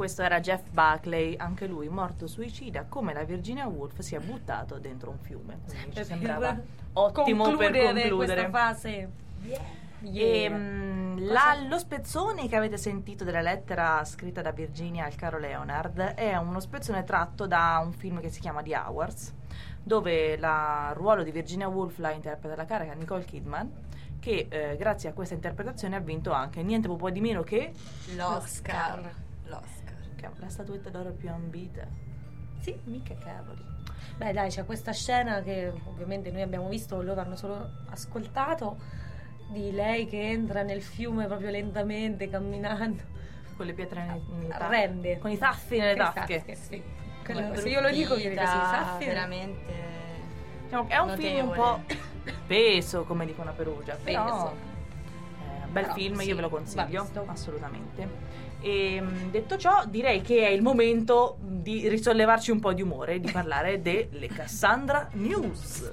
questo era Jeff Buckley, anche lui morto suicida, come la Virginia Woolf si è buttato dentro un fiume. Quindi ci sembrava ottimo per concludere concludere. questa fase. E, mm, la- lo spezzone che avete sentito della lettera scritta da Virginia al caro Leonard è uno spezzone tratto da un film che si chiama The Hours, dove la- il ruolo di Virginia Woolf la interpreta la cara Nicole Kidman, che eh, grazie a questa interpretazione ha vinto anche niente po' di meno che L'Oscar. L'Oscar. cavolo, la statuetta d'oro più ambita. Sì, mica cavoli. Beh dai, c'è questa scena che ovviamente noi abbiamo visto, loro hanno solo ascoltato, di lei che entra nel fiume proprio lentamente, camminando. Con le pietre nelle nelle tasche. Rende. Con i taffi nelle Che tasche. tasche, sì. Quello- se io lo dico viene così, saffi. veramente Diciamo che è un film un po' notevole. peso, come dicono a Perugia, però Peso. eh, bel Però film, sì, io ve lo va consiglio, visto. assolutamente. E mh, detto ciò, direi che è il momento di risollevarci un po' di umore e di parlare delle Cassandra News.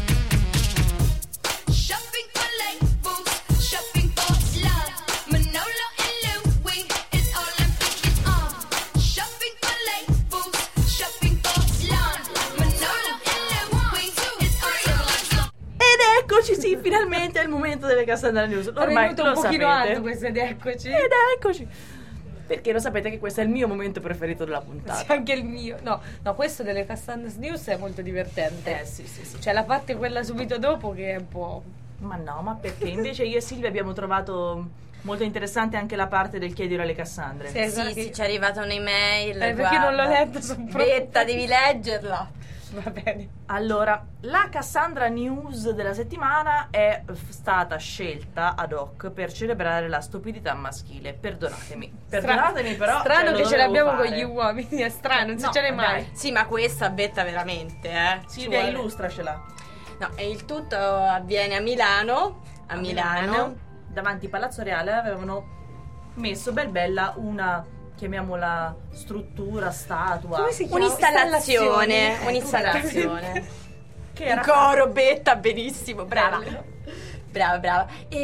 Shopping for labels, shopping for love. Manolo and Louis is all I'm thinking of. Shopping for labels, shopping for love. Manolo and Louis is all I'm thinking of. Ed eccoci, sì, finalmente è il momento delle Cassandra News. È Ormai venuto lo un pochino sapete. alto questo ed eccoci. Ed eccoci. Perché lo sapete che questo è il mio momento preferito della Sì, puntata. anche il mio. No, no, questo delle Cassandra News è molto divertente. Eh sì, sì, sì. C'è la parte quella subito dopo che è un po'. Ma no, ma perché invece io e Silvia abbiamo trovato molto interessante anche la parte del chiedere alle Cassandre. Sì. Sì, sì, ci è arrivata un'email. Eh, perché non l'ho guarda. letta, sono proprio- Betta, devi leggerla. Va bene. Allora, la Cassandra News della settimana è f- stata scelta ad hoc per celebrare la stupidità maschile. Perdonatemi. Perdonatemi però. Strano cioè, che lo ce dovevo l'abbiamo fare. con gli uomini, è strano, non No, succede mai. dai. Sì, ma questa betta veramente, eh. Silvia, Ci vuole. illustracela. No, e il tutto avviene a Milano. A, Milano. Davanti a Palazzo Reale avevano messo bel bella una, chiamiamola, struttura, statua. Come si chiama? Un'installazione. Installazione. Un'installazione. Che In era coro, betta, benissimo, brava. Bello. Brava, brava.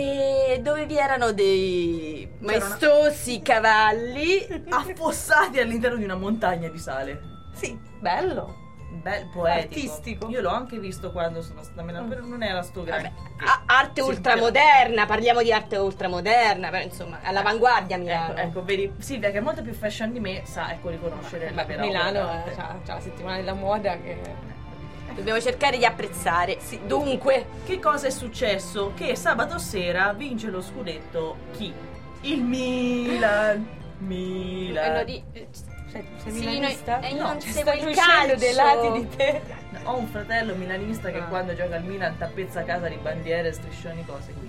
E dove vi erano dei C'erano- maestosi cavalli. affossati all'interno di una montagna di sale. Sì, bello. Bel poetico. Artistico. Io l'ho anche visto quando sono stata a Milano, però non era sto grande. A- arte Sì, ultramoderna, parliamo di arte ultramoderna, però insomma, all'avanguardia a Milano. Ecco, ecco, vedi, Silvia che è molto più fashion di me sa, ecco, riconoscere la Beh, vera Milano opera eh, d'arte. c'ha, c'ha la settimana della moda che. Dobbiamo cercare di apprezzare. Sì, dunque, Che cosa è successo? Che sabato sera vince lo scudetto chi? Il Milan. Milan. quello di- Sei, sei Sì, milanista? noi- eh, io No, non ci seguo stanno il uscendo calcio. dei lati di te. Ho un fratello milanista che Ah. quando gioca al Milan tappezza casa di bandiere, striscioni, cose. Quindi.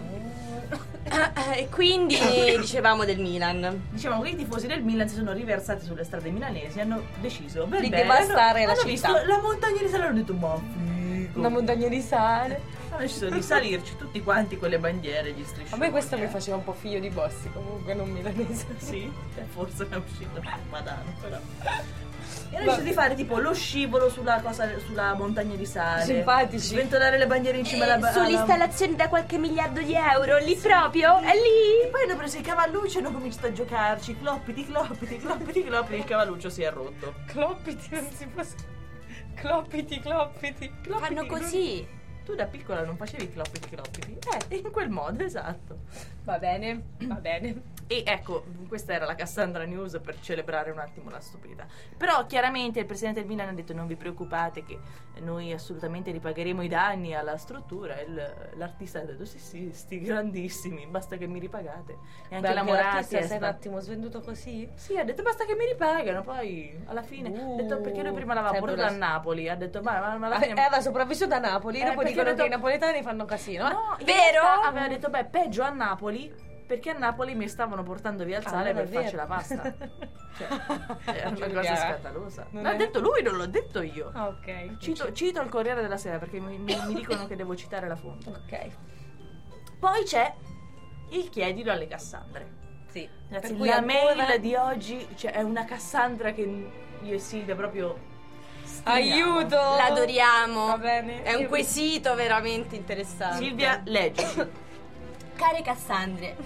e quindi dicevamo del Milan. Diciamo che i tifosi del Milan si sono riversati sulle strade milanesi e hanno deciso beh, Di bene, devastare hanno, la hanno città. visto la montagna di sale e hanno detto ma figo. Una montagna di sale. Hanno deciso di salirci tutti quanti con le bandiere, gli striscioni. A me questo eh. mi faceva un po' figlio di Bossi, comunque non milanese. Sì, eh, forse è uscito padano, però. E hanno deciso di fare tipo lo scivolo sulla, cosa, sulla montagna di sale. Simpatici. Sventolare le bandiere in cima alla alla- Sull'installazione da qualche miliardo di euro, lì proprio, è E lì. poi hanno preso i cavallucci e hanno cominciato a giocarci. Cloppiti, cloppiti, cloppiti, cloppiti. Il cavalluccio si è rotto. Cloppiti, non si può. Cloppiti, cloppiti. Cloppiti, Fanno non- così. Tu da piccola non facevi cloppiti, cloppiti? Eh, in quel modo, esatto. Va bene, va bene. E ecco, questa era la Cassandra News per celebrare un attimo la stupidità. Però chiaramente il presidente del Milan ha detto non vi preoccupate che noi assolutamente ripagheremo i danni alla struttura. Il- l'artista ha detto sì sì, sti grandissimi, basta che mi ripagate. E anche Beh, la anche Moratti l'artista è sei un stata... attimo svenduto così? Sì, ha detto basta che mi ripagano, poi alla fine Uh, ha detto perché lui prima l'aveva sempre portato a la- Napoli, ha detto ma, ma, ma alla Ah, fine... eh, aveva sopravvissuto a Napoli, Eh, dopo perché dicono ha detto- che i napoletani fanno casino. No, in Vero? realtà aveva detto beh peggio a Napoli perché a Napoli mi stavano portando via il sale Allora per è farci vero. la pasta. Cioè, era una Giulia, cosa scandalosa. non L'ha è- detto lui, non l'ho detto io. Ah, ok. Cito, cito il Corriere della Sera perché mi, mi- mi dicono che devo citare la fonte. Ok. Poi c'è il chiedilo alle Cassandre. Sì. Ragazzi, Per cui la ancora- mail di oggi, cioè, è una Cassandra che io e Silvia proprio stimiamo. Aiuto! L'adoriamo. Va bene. È un Io- quesito veramente interessante. Silvia, leggi. Care Cassandre,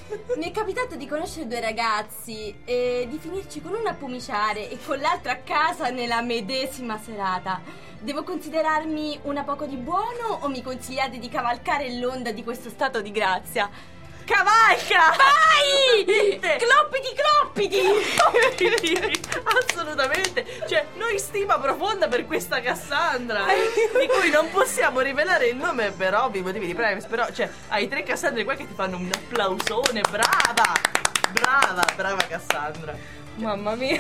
Mi è capitato di conoscere due ragazzi e di finirci con uno a pomiciare e con l'altro a casa nella medesima serata. Devo considerarmi una poco di buono o mi consigliate di cavalcare l'onda di questo stato di grazia? Cavalca! Vai! Cloppiti, cloppiti! Assolutamente. Cioè, noi stima profonda per questa Cassandra, di cui non possiamo rivelare il nome per ovvi motivi di privacy. Però, cioè, hai tre Cassandre qua che ti fanno un applausone. Brava! Brava, brava Cassandra. Mamma mia.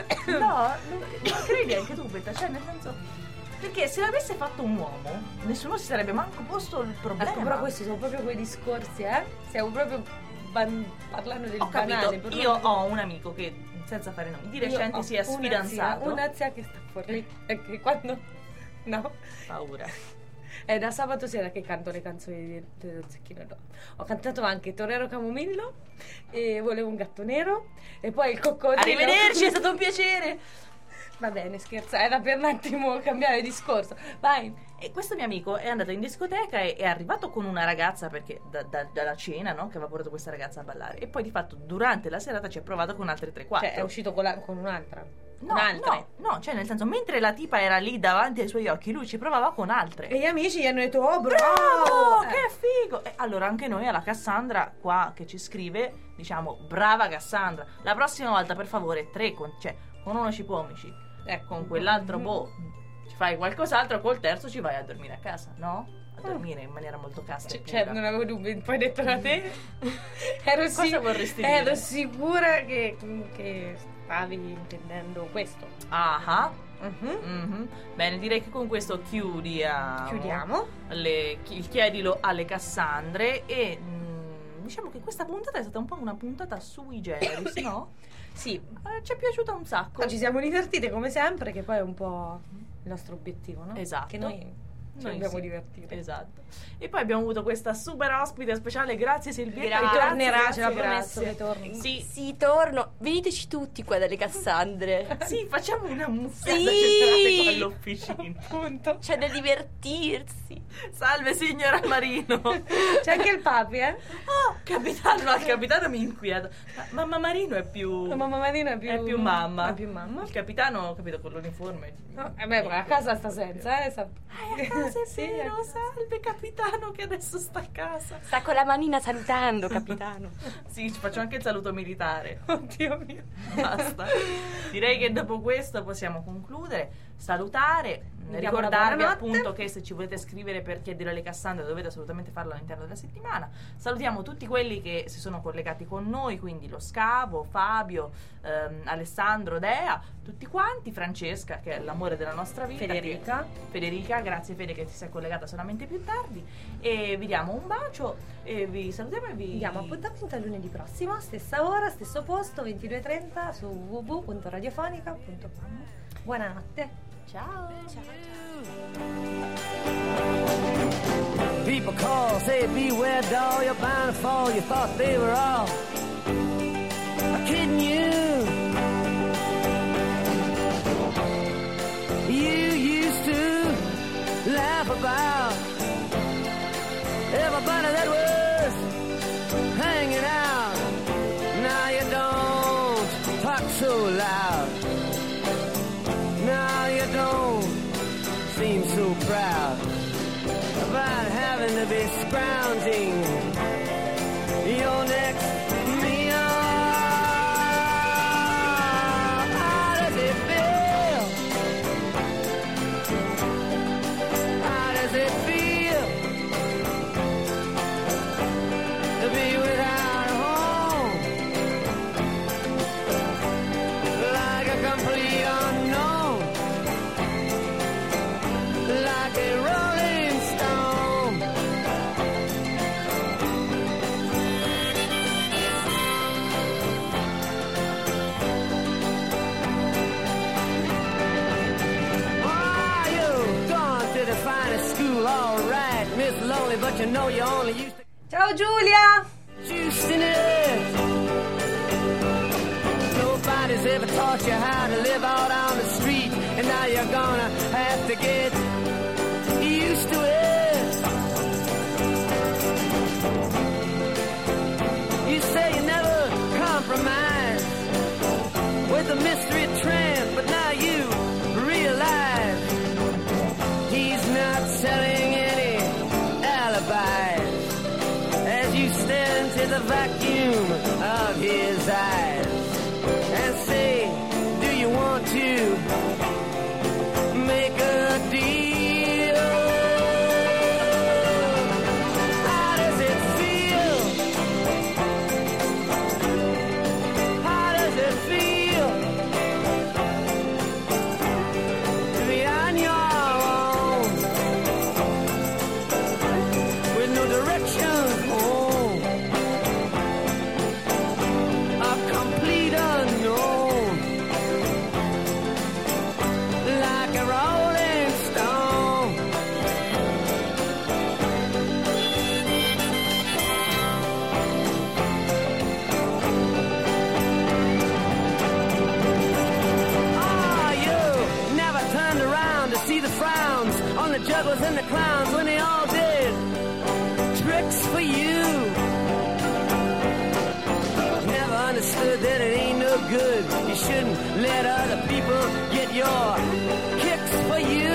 No, non credi anche tu, Betta? Cioè, nel senso... Perché se l'avesse fatto un uomo, nessuno si sarebbe manco posto il problema. Ecco, però questi sono proprio quei discorsi, eh? Stiamo proprio ban- parlando del Ho banale. capito, proprio- io ho un amico che, senza fare nomi, di Io recente ho si è una sfidanzato. zia- Una zia che sta fuori e che quando... No? Paura. È da sabato sera che canto le canzoni di dello Zecchino d'Oro. Ho cantato anche Torero Camomillo e Volevo un gatto nero e poi il coccodrillo. Arrivederci, è stato un piacere. Va bene, scherzo, era per un attimo cambiare discorso. Vai. E questo mio amico è andato in discoteca e è arrivato con una ragazza, perché da- da- dalla cena, no? Che aveva portato questa ragazza a ballare. E poi di fatto durante la serata ci ha provato con altre tre quattro. Cioè, è uscito con, la- con un'altra. No, con altre. no, no, cioè nel senso, mentre la tipa era lì davanti ai suoi occhi, lui ci provava con altre. E gli amici gli hanno detto, oh bravo! Bravo, Eh. che figo! E allora anche noi alla Cassandra qua che ci scrive diciamo brava Cassandra. La prossima volta per favore tre con, cioè con uno ci pomici, eh, con quell'altro boh ci fai qualcos'altro, col terzo ci vai a dormire a casa, no? A dormire in maniera molto casta e C- Cioè, pura. non avevo dubbi, poi detto da te. ero, Cosa si- vorresti dire? ero sicura che, che stavi intendendo questo. Ah ah. Mhm. Mhm. Bene, direi che con questo chiudiamo. Chiudiamo. le- il chiedilo alle Cassandre e mm, diciamo che questa puntata è stata un po' una puntata sui generis, no? Sì, Eh, ci è piaciuta un sacco. ci siamo divertite come sempre, che poi è un po' il nostro obiettivo, no? Esatto. Che noi ci Noi dobbiamo sì. divertire. Esatto. E poi abbiamo avuto questa super ospite speciale, grazie Silvietta. Grazie, Ritornerà, grazie, ce l'ha grazie. promesso che torni. Sì, Sì, torno. Veniteci tutti qua dalle Cassandre. sì, facciamo una muffata Sì. generale qua all'officina. Punto. C'è da divertirsi. Salve signora Marino. C'è anche il papi, eh? Oh, capitano, no, il capitano mi inquieta. Ma mamma Marino è più La mamma Marina è più, è più mamma. È più mamma. Il capitano, ho capito, con l'uniforme. No, eh beh, a casa sta senza, eh? Sa- Eh, a casa è Sì, vero, ecco. salve capitano che adesso sta a casa. Sta con la manina salutando, capitano. Sì, ci faccio anche il saluto militare. Oddio mio. Basta. Direi che dopo questo possiamo concludere, salutare, Diamo la ricordarvi buonanotte. appunto che se ci volete scrivere per chiedere alle Cassandre dovete assolutamente farlo all'interno della settimana. Salutiamo tutti quelli che si sono collegati con noi, quindi lo Scavo, Fabio, ehm, Alessandro, Dea, tutti quanti, Francesca che è l'amore della nostra vita, Federica. che- Federica, grazie Fede che ti sei collegata solamente più tardi e vi diamo un bacio e vi salutiamo e vi Vi diamo appuntamento a lunedì prossimo, stessa ora, stesso posto, ventidue e trenta su w w w punto radiofonica punto com. Buonanotte. ciao. People call, say beware doll, you're bound to fall. You thought they were all kidding you. You used to laugh about everybody that was hanging out. Now you don't talk so loud. Now you don't seem so proud about having to be scrounging your next meal. How does it feel? How does it feel to be without a home? Like a complete unknown, like a rolling stone. Ah, you've gone to the finest school, all right, Miss Lonely, but you know you only used to Ciao Giulia! juice in it. Nobody's ever taught you how to live out on the street, and now you're gonna have to get used to it. You say compromise with a mystery tramp, but now you realize he's not selling any alibis as you stare into the vacuum of his eyes and say, do you want to make a deal? How does it feel? How does it feel to be on your own with no direction home? A complete unknown, like a rolling stone. Ah, you never turned around to see the frowns on the jugglers and the clowns when they all did tricks for you. Never understood that it ain't no good. You shouldn't let other people get your kicks for you.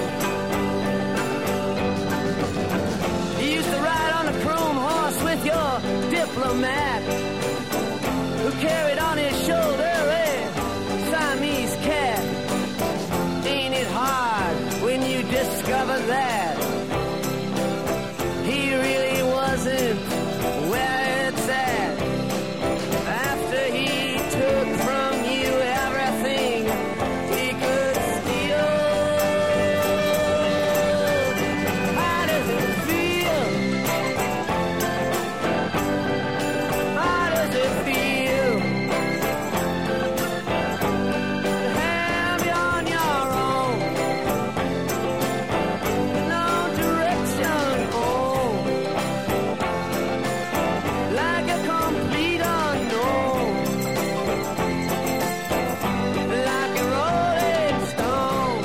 You used to ride on a chrome horse with your diplomat, who carried on his shoulder a Siamese cat. Ain't it hard when you discover that he really wasn't where it's at? After he took from you everything he could steal. How does it feel? How does it feel to have you on your own? No direction home, like a complete unknown, like a rolling stone.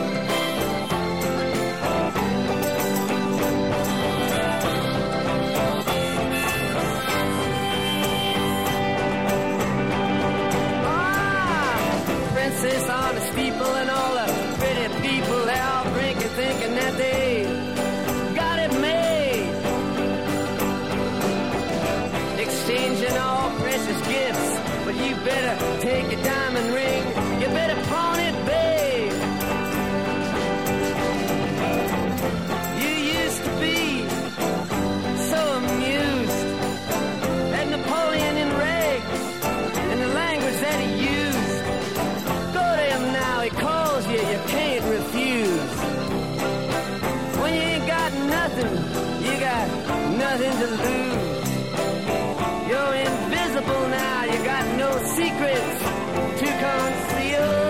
Ah, princess on the steeple and all the pretty people, they all drinking, thinking that they got it made, exchanging all precious gifts. But you better take your diamond ring, you better pawn it, babe. You used to be so amused at Napoleon in rags and the language that he used. Go to him now, he calls you, you can't refuse. When you ain't got nothing, you got nothing to lose. You're invisible now, you got no secrets to conceal.